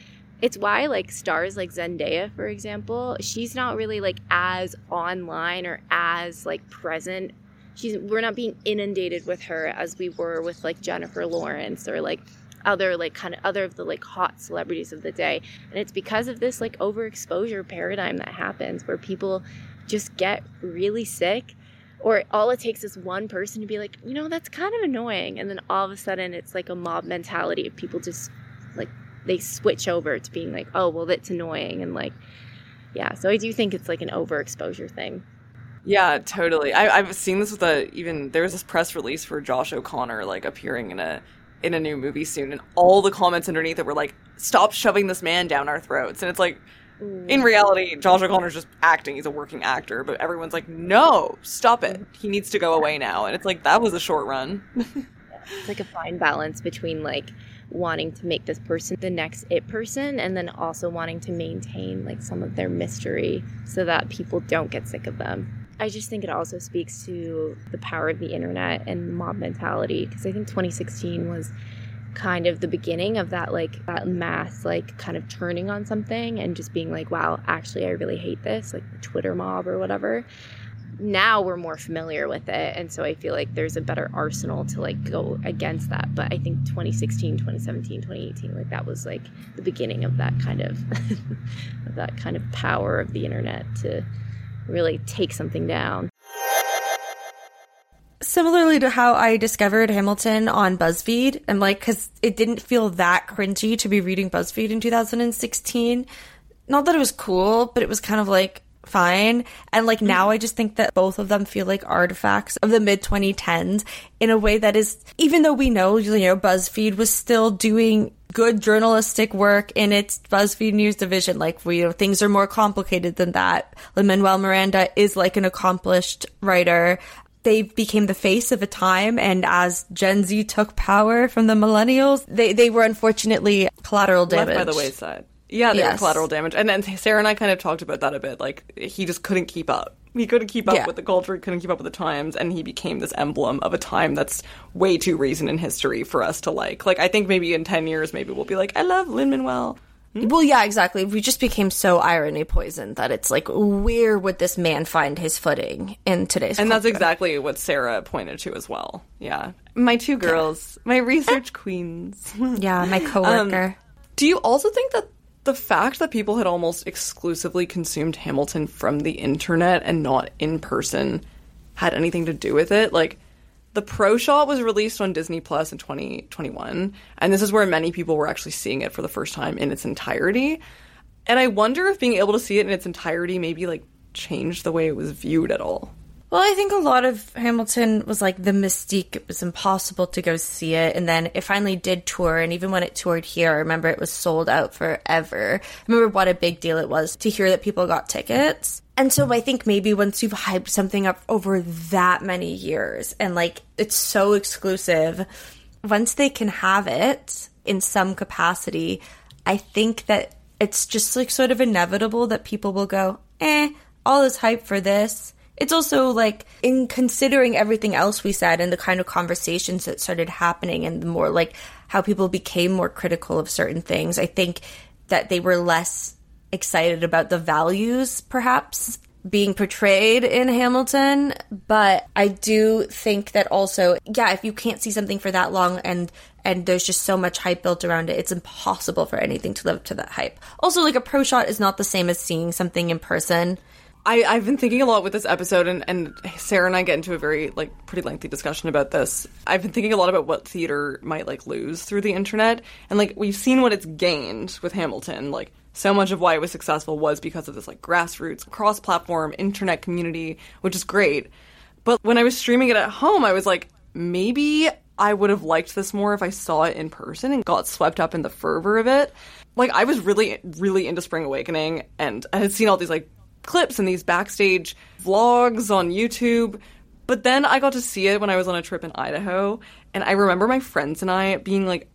It's why, like, stars like Zendaya, for example, she's not really, like, as online or as, like, present. We're not being inundated with her as we were with, like, Jennifer Lawrence or, like, other of the, like, hot celebrities of the day. And it's because of this, like, overexposure paradigm that happens where people just get really sick, or all it takes is one person to be like, you know, that's kind of annoying. And then all of a sudden it's like a mob mentality of people just, like, they switch over to being like, oh, well, that's annoying. And, like, yeah, so I do think it's like an overexposure thing. Yeah, totally. I've seen this with there was this press release for Josh O'Connor, like, appearing in a new movie soon, and all the comments underneath it were like, stop shoving this man down our throats. And it's like, in reality, Josh O'Connor's just acting. He's a working actor, but everyone's like, no, stop it. He needs to go away now. And it's like, that was a short run. It's like a fine balance between, like, wanting to make this person the next it person and then also wanting to maintain, like, some of their mystery so that people don't get sick of them. I just think it also speaks to the power of the internet and mob mentality, because I think 2016 was kind of the beginning of that, like, that mass, like, kind of turning on something and just being like, wow, actually I really hate this, like the Twitter mob or whatever. Now we're more familiar with it, and so I feel like there's a better arsenal to, like, go against that. But I think 2016, 2017, 2018, like, that was, like, the beginning of that kind of of that kind of power of the internet to really take something down. Similarly to how I discovered Hamilton on BuzzFeed, and, like, because it didn't feel that cringy to be reading BuzzFeed in 2016. Not that it was cool, but it was kind of, like, fine. And, like, now I just think that both of them feel like artifacts of the mid-2010s in a way that is, even though we know, you know, BuzzFeed was still doing good journalistic work in its BuzzFeed News division. Like, you know, things are more complicated than that. Lin-Manuel Miranda is, like, an accomplished writer. They became the face of a time, and as Gen Z took power from the millennials, they were unfortunately collateral damage. Left by the wayside. Yeah, they were collateral damage. And then Sarah and I kind of talked about that a bit. Like, he just couldn't keep up. He couldn't keep up with the culture, he couldn't keep up with the times, and he became this emblem of a time that's way too recent in history for us to like. Like, I think maybe in 10 years, maybe we'll be like, I love Lin-Manuel. Well, yeah, exactly. We just became so irony poisoned that it's like, where would this man find his footing in today's culture? And that's exactly what Sarah pointed to as well. Yeah. My two girls, my research queens. Yeah, my coworker. Do you also think that the fact that people had almost exclusively consumed Hamilton from the internet and not in person had anything to do with it? Like, the Pro Shot was released on Disney Plus in 2021, and this is where many people were actually seeing it for the first time in its entirety. And I wonder if being able to see it in its entirety maybe, like, changed the way it was viewed at all. Well, I think a lot of Hamilton was like the mystique. It was impossible to go see it. And then it finally did tour. And even when it toured here, I remember it was sold out forever. I remember what a big deal it was to hear that people got tickets. And so I think maybe once you've hyped something up over that many years and, like, it's so exclusive, once they can have it in some capacity, I think that it's just, like, sort of inevitable that people will go, all this hype for this. It's also, like, in considering everything else we said and the kind of conversations that started happening and the more, like, how people became more critical of certain things, I think that they were less excited about the values, perhaps, being portrayed in Hamilton. But I do think that also, yeah, if you can't see something for that long and there's just so much hype built around it, it's impossible for anything to live up to that hype. Also, like, a pro shot is not the same as seeing something in person. I've been thinking a lot with this episode, and Sarah and I get into a very, like, pretty lengthy discussion about this. I've been thinking a lot about what theater might, like, lose through the internet. And, like, we've seen what it's gained with Hamilton. Like, so much of why it was successful was because of this, like, grassroots, cross-platform internet community, which is great. But when I was streaming it at home, I was like, maybe I would have liked this more if I saw it in person and got swept up in the fervor of it. Like, I was really, really into Spring Awakening, and I had seen all these, like, clips and these backstage vlogs on YouTube. But then I got to see it when I was on a trip in Idaho. And I remember my friends and I being, like,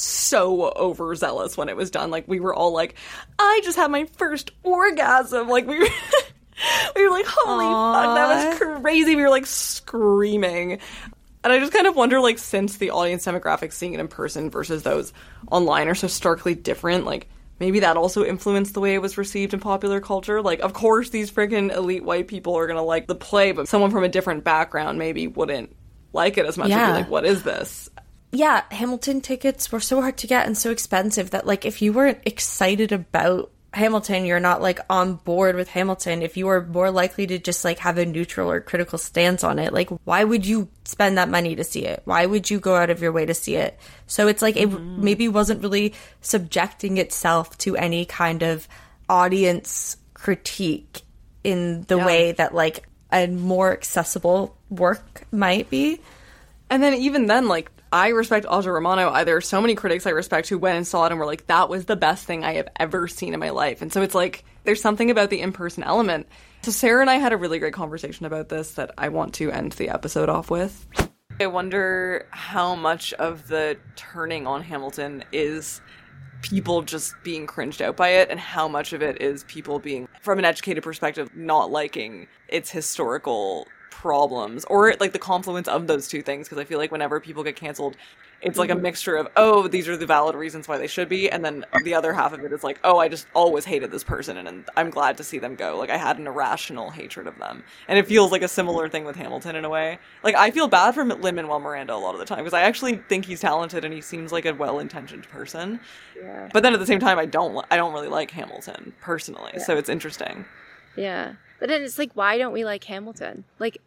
so overzealous when it was done. Like, we were all like, I just had my first orgasm. Like, we were like, holy fuck, that was crazy. We were, like, screaming. And I just kind of wonder, like, since the audience demographics seeing it in person versus those online are so starkly different, like, maybe that also influenced the way it was received in popular culture. Like, of course, these freaking elite white people are gonna like the play, but someone from a different background maybe wouldn't like it as much. Yeah. And be like, what is this? Yeah, Hamilton tickets were so hard to get and so expensive that, like, if you weren't excited about Hamilton, you're not, like, on board with Hamilton. If you were more likely to just, like, have a neutral or critical stance on it, like, why would you spend that money to see it? Why would you go out of your way to see it? So it's like it maybe wasn't really subjecting itself to any kind of audience critique in the way that, like, a more accessible work might be. And then even then, like, I respect Aja Romano. There are so many critics I respect who went and saw it and were like, that was the best thing I have ever seen in my life. And so it's like, there's something about the in-person element. So Sarah and I had a really great conversation about this that I want to end the episode off with. I wonder how much of the turning on Hamilton is people just being cringed out by it, and how much of it is people being, from an educated perspective, not liking its historical problems, or like the confluence of those two things. Because I feel like whenever people get canceled, it's like a mixture of, oh, these are the valid reasons why they should be, and then the other half of it is like, oh, I just always hated this person and I'm glad to see them go. Like, I had an irrational hatred of them. And it feels like a similar thing with Hamilton in a way. Like, I feel bad for Lin-Manuel Miranda a lot of the time, because I actually think he's talented and he seems like a well-intentioned person. Yeah. But then at the same time, I don't really like Hamilton personally. Yeah. So it's interesting. Yeah. But then it's like, why don't we like Hamilton? Like,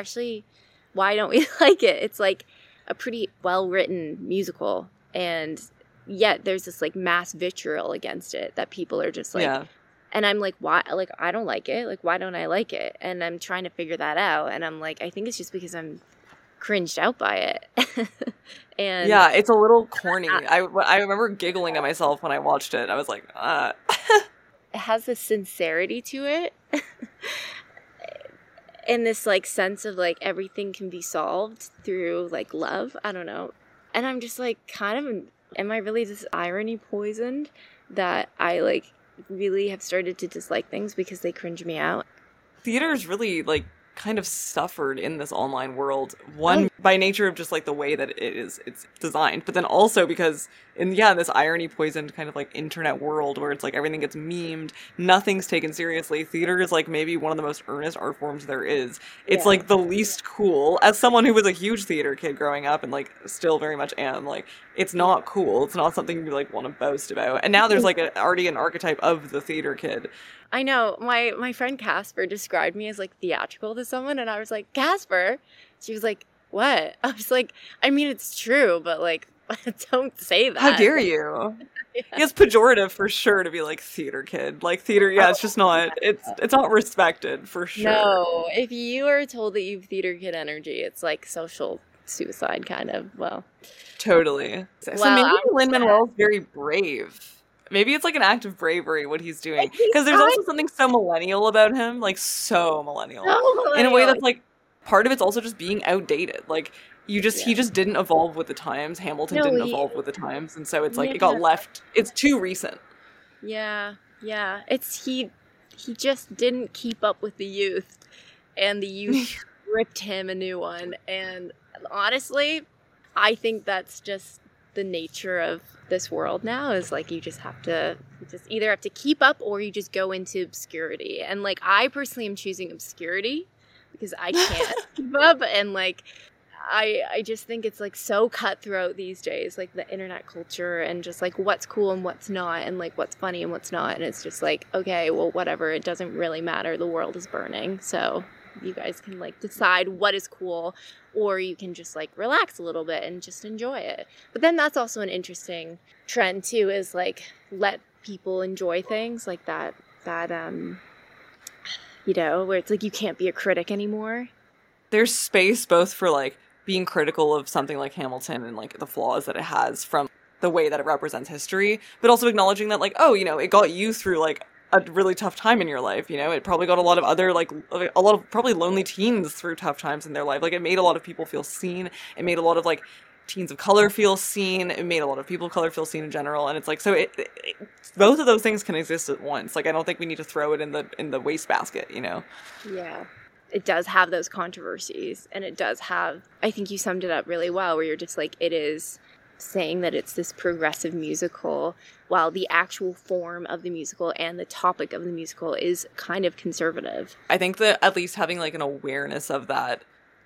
why don't we like it? It's like a pretty well-written musical, and yet there's this like mass vitriol against it that people are just like, yeah. And I'm like, why? Like, I don't like it. Like, why don't I like it? And I'm trying to figure that out. And I'm like, I think it's just because I'm cringed out by it. And yeah, it's a little corny. I remember giggling at myself when I watched it. I was like, It has this sincerity to it. And this like sense of like everything can be solved through like love. I don't know. And I'm just like, kind of, am I really this irony poisoned that I like really have started to dislike things because they cringe me out? Theater's really like kind of suffered in this online world, by nature of just like the way that it's designed, but then also because in this irony poisoned kind of like internet world where it's like everything gets memed, nothing's taken seriously. Theater is like maybe one of the most earnest art forms there is. It's like the least cool. As someone who was a huge theater kid growing up and like still very much am, like, it's not cool. It's not something you like want to boast about. And now there's like already an archetype of the theater kid. I know. My friend Casper described me as like theatrical to someone, and I was like, Casper? She was like, what? I was like, I mean, it's true, but like, don't say that. How dare you? Yeah. It's pejorative for sure to be like theater kid. Like theater, it's just not, it's not respected for sure. No, if you are told that you have theater kid energy, it's like social suicide kind of, Totally. So maybe Lin-Manuel is very brave. Maybe it's like an act of bravery what he's doing, because there's also something so millennial about him, like so millennial, in a way that's like part of it's also just being outdated. Like he just didn't evolve with the times. Hamilton didn't evolve with the times, and so it's like it got left. It's too recent. Yeah. It's he just didn't keep up with the youth, and the youth ripped him a new one. And honestly, I think that's just the nature of this world now, is like you just either have to keep up or you just go into obscurity. And like I personally am choosing obscurity because I can't keep up, and like I just think it's like so cutthroat these days, like the internet culture and just like what's cool and what's not, and like what's funny and what's not. And it's just like, okay, well, whatever, it doesn't really matter, the world is burning, so you guys can like decide what is cool, or you can just like relax a little bit and just enjoy it. But then that's also an interesting trend too, is like let people enjoy things like that where it's like you can't be a critic anymore. There's space both for like being critical of something like Hamilton and like the flaws that it has from the way that it represents history, but also acknowledging that like, oh, it got you through like a really tough time in your life. It probably got a lot of other like a lot of probably lonely teens through tough times in their life. Like it made a lot of people feel seen. It made a lot of like teens of color feel seen. It made a lot of people of color feel seen in general. And it's like, so both of those things can exist at once. Like I don't think we need to throw it in the wastebasket. Yeah. It does have those controversies, and it does have, I think you summed it up really well, where you're just like, it is saying that it's this progressive musical, while the actual form of the musical and the topic of the musical is kind of conservative. I think that at least having like an awareness of that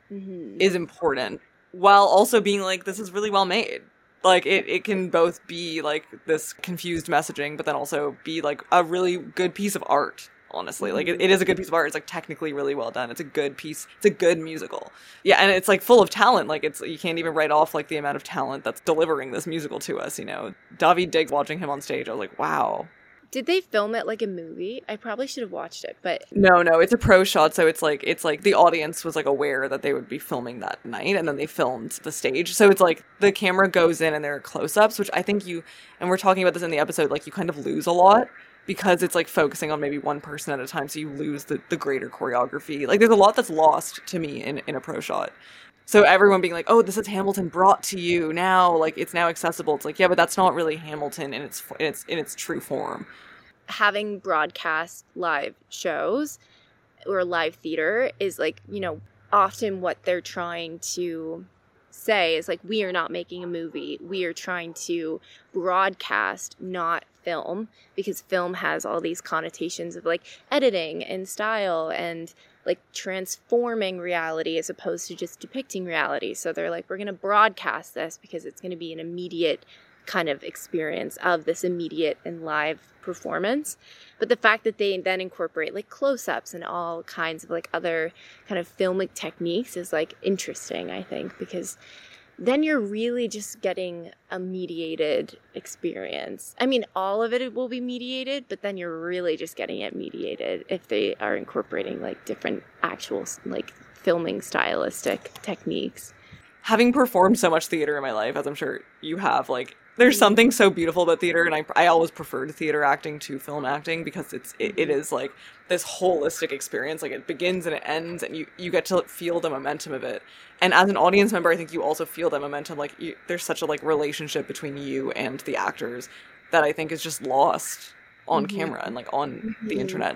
is important, while also being like, this is really well made. Like, it can both be like this confused messaging, but then also be like a really good piece of art. Honestly, like it is a good piece of art. It's like technically really well done. It's a good piece. It's a good musical. Yeah, and it's like full of talent. Like, it's, you can't even write off like the amount of talent that's delivering this musical to us. You know, Daveed Diggs, watching him on stage, I was like, wow. Did they film it like a movie? I probably should have watched it, but No, it's a pro shot, so it's like the audience was like aware that they would be filming that night, and then they filmed the stage. So it's like the camera goes in and there are close-ups, which I think and we're talking about this in the episode, like you kind of lose a lot because it's like focusing on maybe one person at a time, so you lose the greater choreography. Like, there's a lot that's lost to me in a pro shot. So everyone being like, oh, this is Hamilton brought to you now, like it's now accessible. It's like, yeah, but that's not really Hamilton in its true form. having broadcast live shows or live theater is like, you know, often what they're trying to say is like, we are not making a movie. We are trying to broadcast, not film, because film has all these connotations of like editing and style and like transforming reality as opposed to just depicting reality. So they're like, we're going to broadcast this because it's going to be an immediate kind of experience of this immediate and live performance. But the fact that they then incorporate like close-ups and all kinds of like other kind of filmic techniques is like interesting, I think, because then you're really just getting a mediated experience. I mean, all of it will be mediated, but then you're really just getting it mediated if they are incorporating like different actual like filming stylistic techniques. Having performed so much theater in my life, as I'm sure you have, like, there's something so beautiful about theater, and I always preferred theater acting to film acting because it is like this holistic experience. Like, it begins and it ends, and you get to feel the momentum of it. And as an audience member, I think you also feel that momentum. Like, there's such a like relationship between you and the actors that I think is just lost on camera and like on the internet.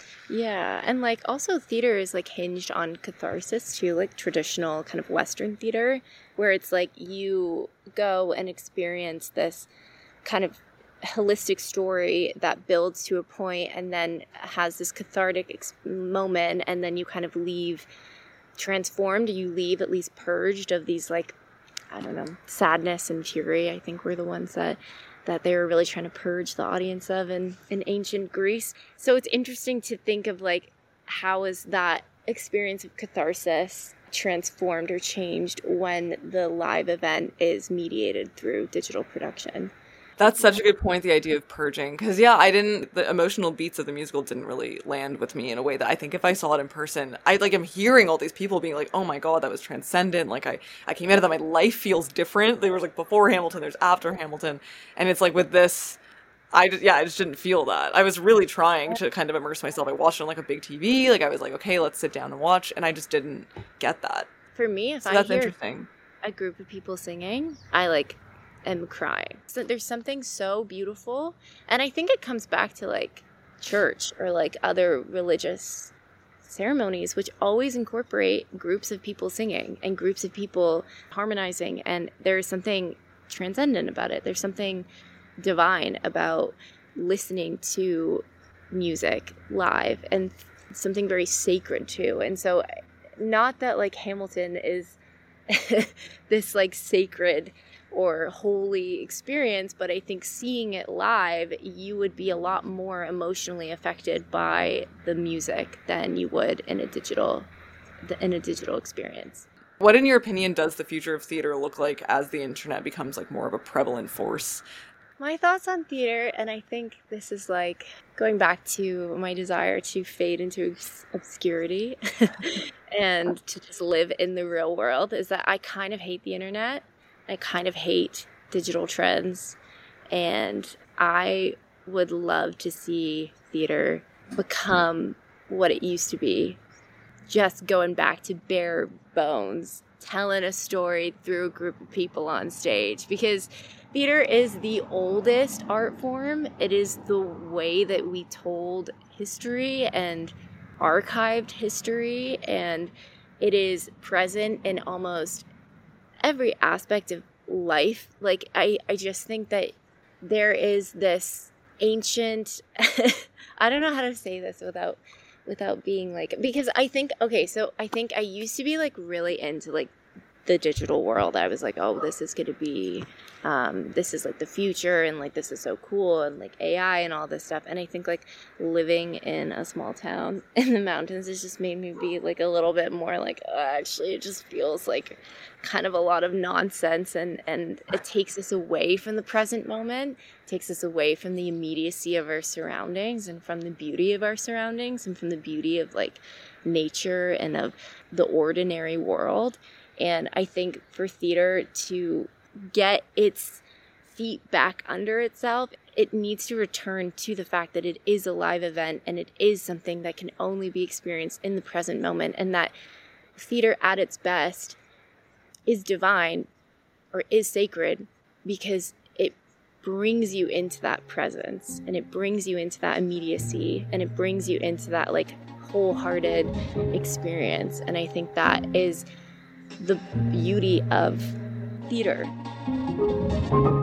Yeah, and like also theater is like hinged on catharsis too, like traditional kind of Western theater, where it's like you go and experience this kind of holistic story that builds to a point and then has this cathartic moment, and then you kind of leave transformed. You leave at least purged of these like, I don't know, sadness and fury, I think were the ones that they were really trying to purge the audience of in ancient Greece. So it's interesting to think of like, how is that experience of catharsis transformed or changed when the live event is mediated through digital production? That's such a good point, the idea of purging. Because, yeah, the emotional beats of the musical didn't really land with me in a way that I think if I saw it in person, I'm hearing all these people being like, oh my God, that was transcendent. Like, I came out of that, my life feels different. There was like before Hamilton, there's after Hamilton. And it's like with this, I just didn't feel that. I was really trying to kind of immerse myself. I watched it on like a big TV. Like, I was like, okay, let's sit down and watch. And I just didn't get that. For me, if I hear a group of people singing, I am crying. So there's something so beautiful, and I think it comes back to like church or like other religious ceremonies, which always incorporate groups of people singing and groups of people harmonizing, and there's something transcendent about it. There's something divine about listening to music live, and something very sacred too. And so, not that like Hamilton is this like sacred or holy experience, but I think seeing it live, you would be a lot more emotionally affected by the music than you would in a digital experience. What, in your opinion, does the future of theater look like as the internet becomes like more of a prevalent force? My thoughts on theater, and I think this is like going back to my desire to fade into obscurity and to just live in the real world, is that I kind of hate the internet. I kind of hate digital trends, and I would love to see theater become what it used to be, just going back to bare bones, telling a story through a group of people on stage, because theater is the oldest art form. It is the way that we told history and archived history, and it is present in almost every aspect of life. Like, I just think that there is this ancient, I don't know how to say this without being like, because I think, okay, so I think I used to be like really into like the digital world. I was like, oh, this is going to be, this is like the future, and like this is so cool, and like AI and all this stuff. And I think like living in a small town in the mountains has just made me be like a little bit more like, actually it just feels like kind of a lot of nonsense, and it takes us away from the present moment, takes us away from the immediacy of our surroundings, and from the beauty of our surroundings, and from the beauty of like nature and of the ordinary world. And I think for theater to get its feet back under itself, it needs to return to the fact that it is a live event, and it is something that can only be experienced in the present moment, and that theater at its best is divine or is sacred because it brings you into that presence, and it brings you into that immediacy, and it brings you into that like wholehearted experience. And I think that is the beauty of theater.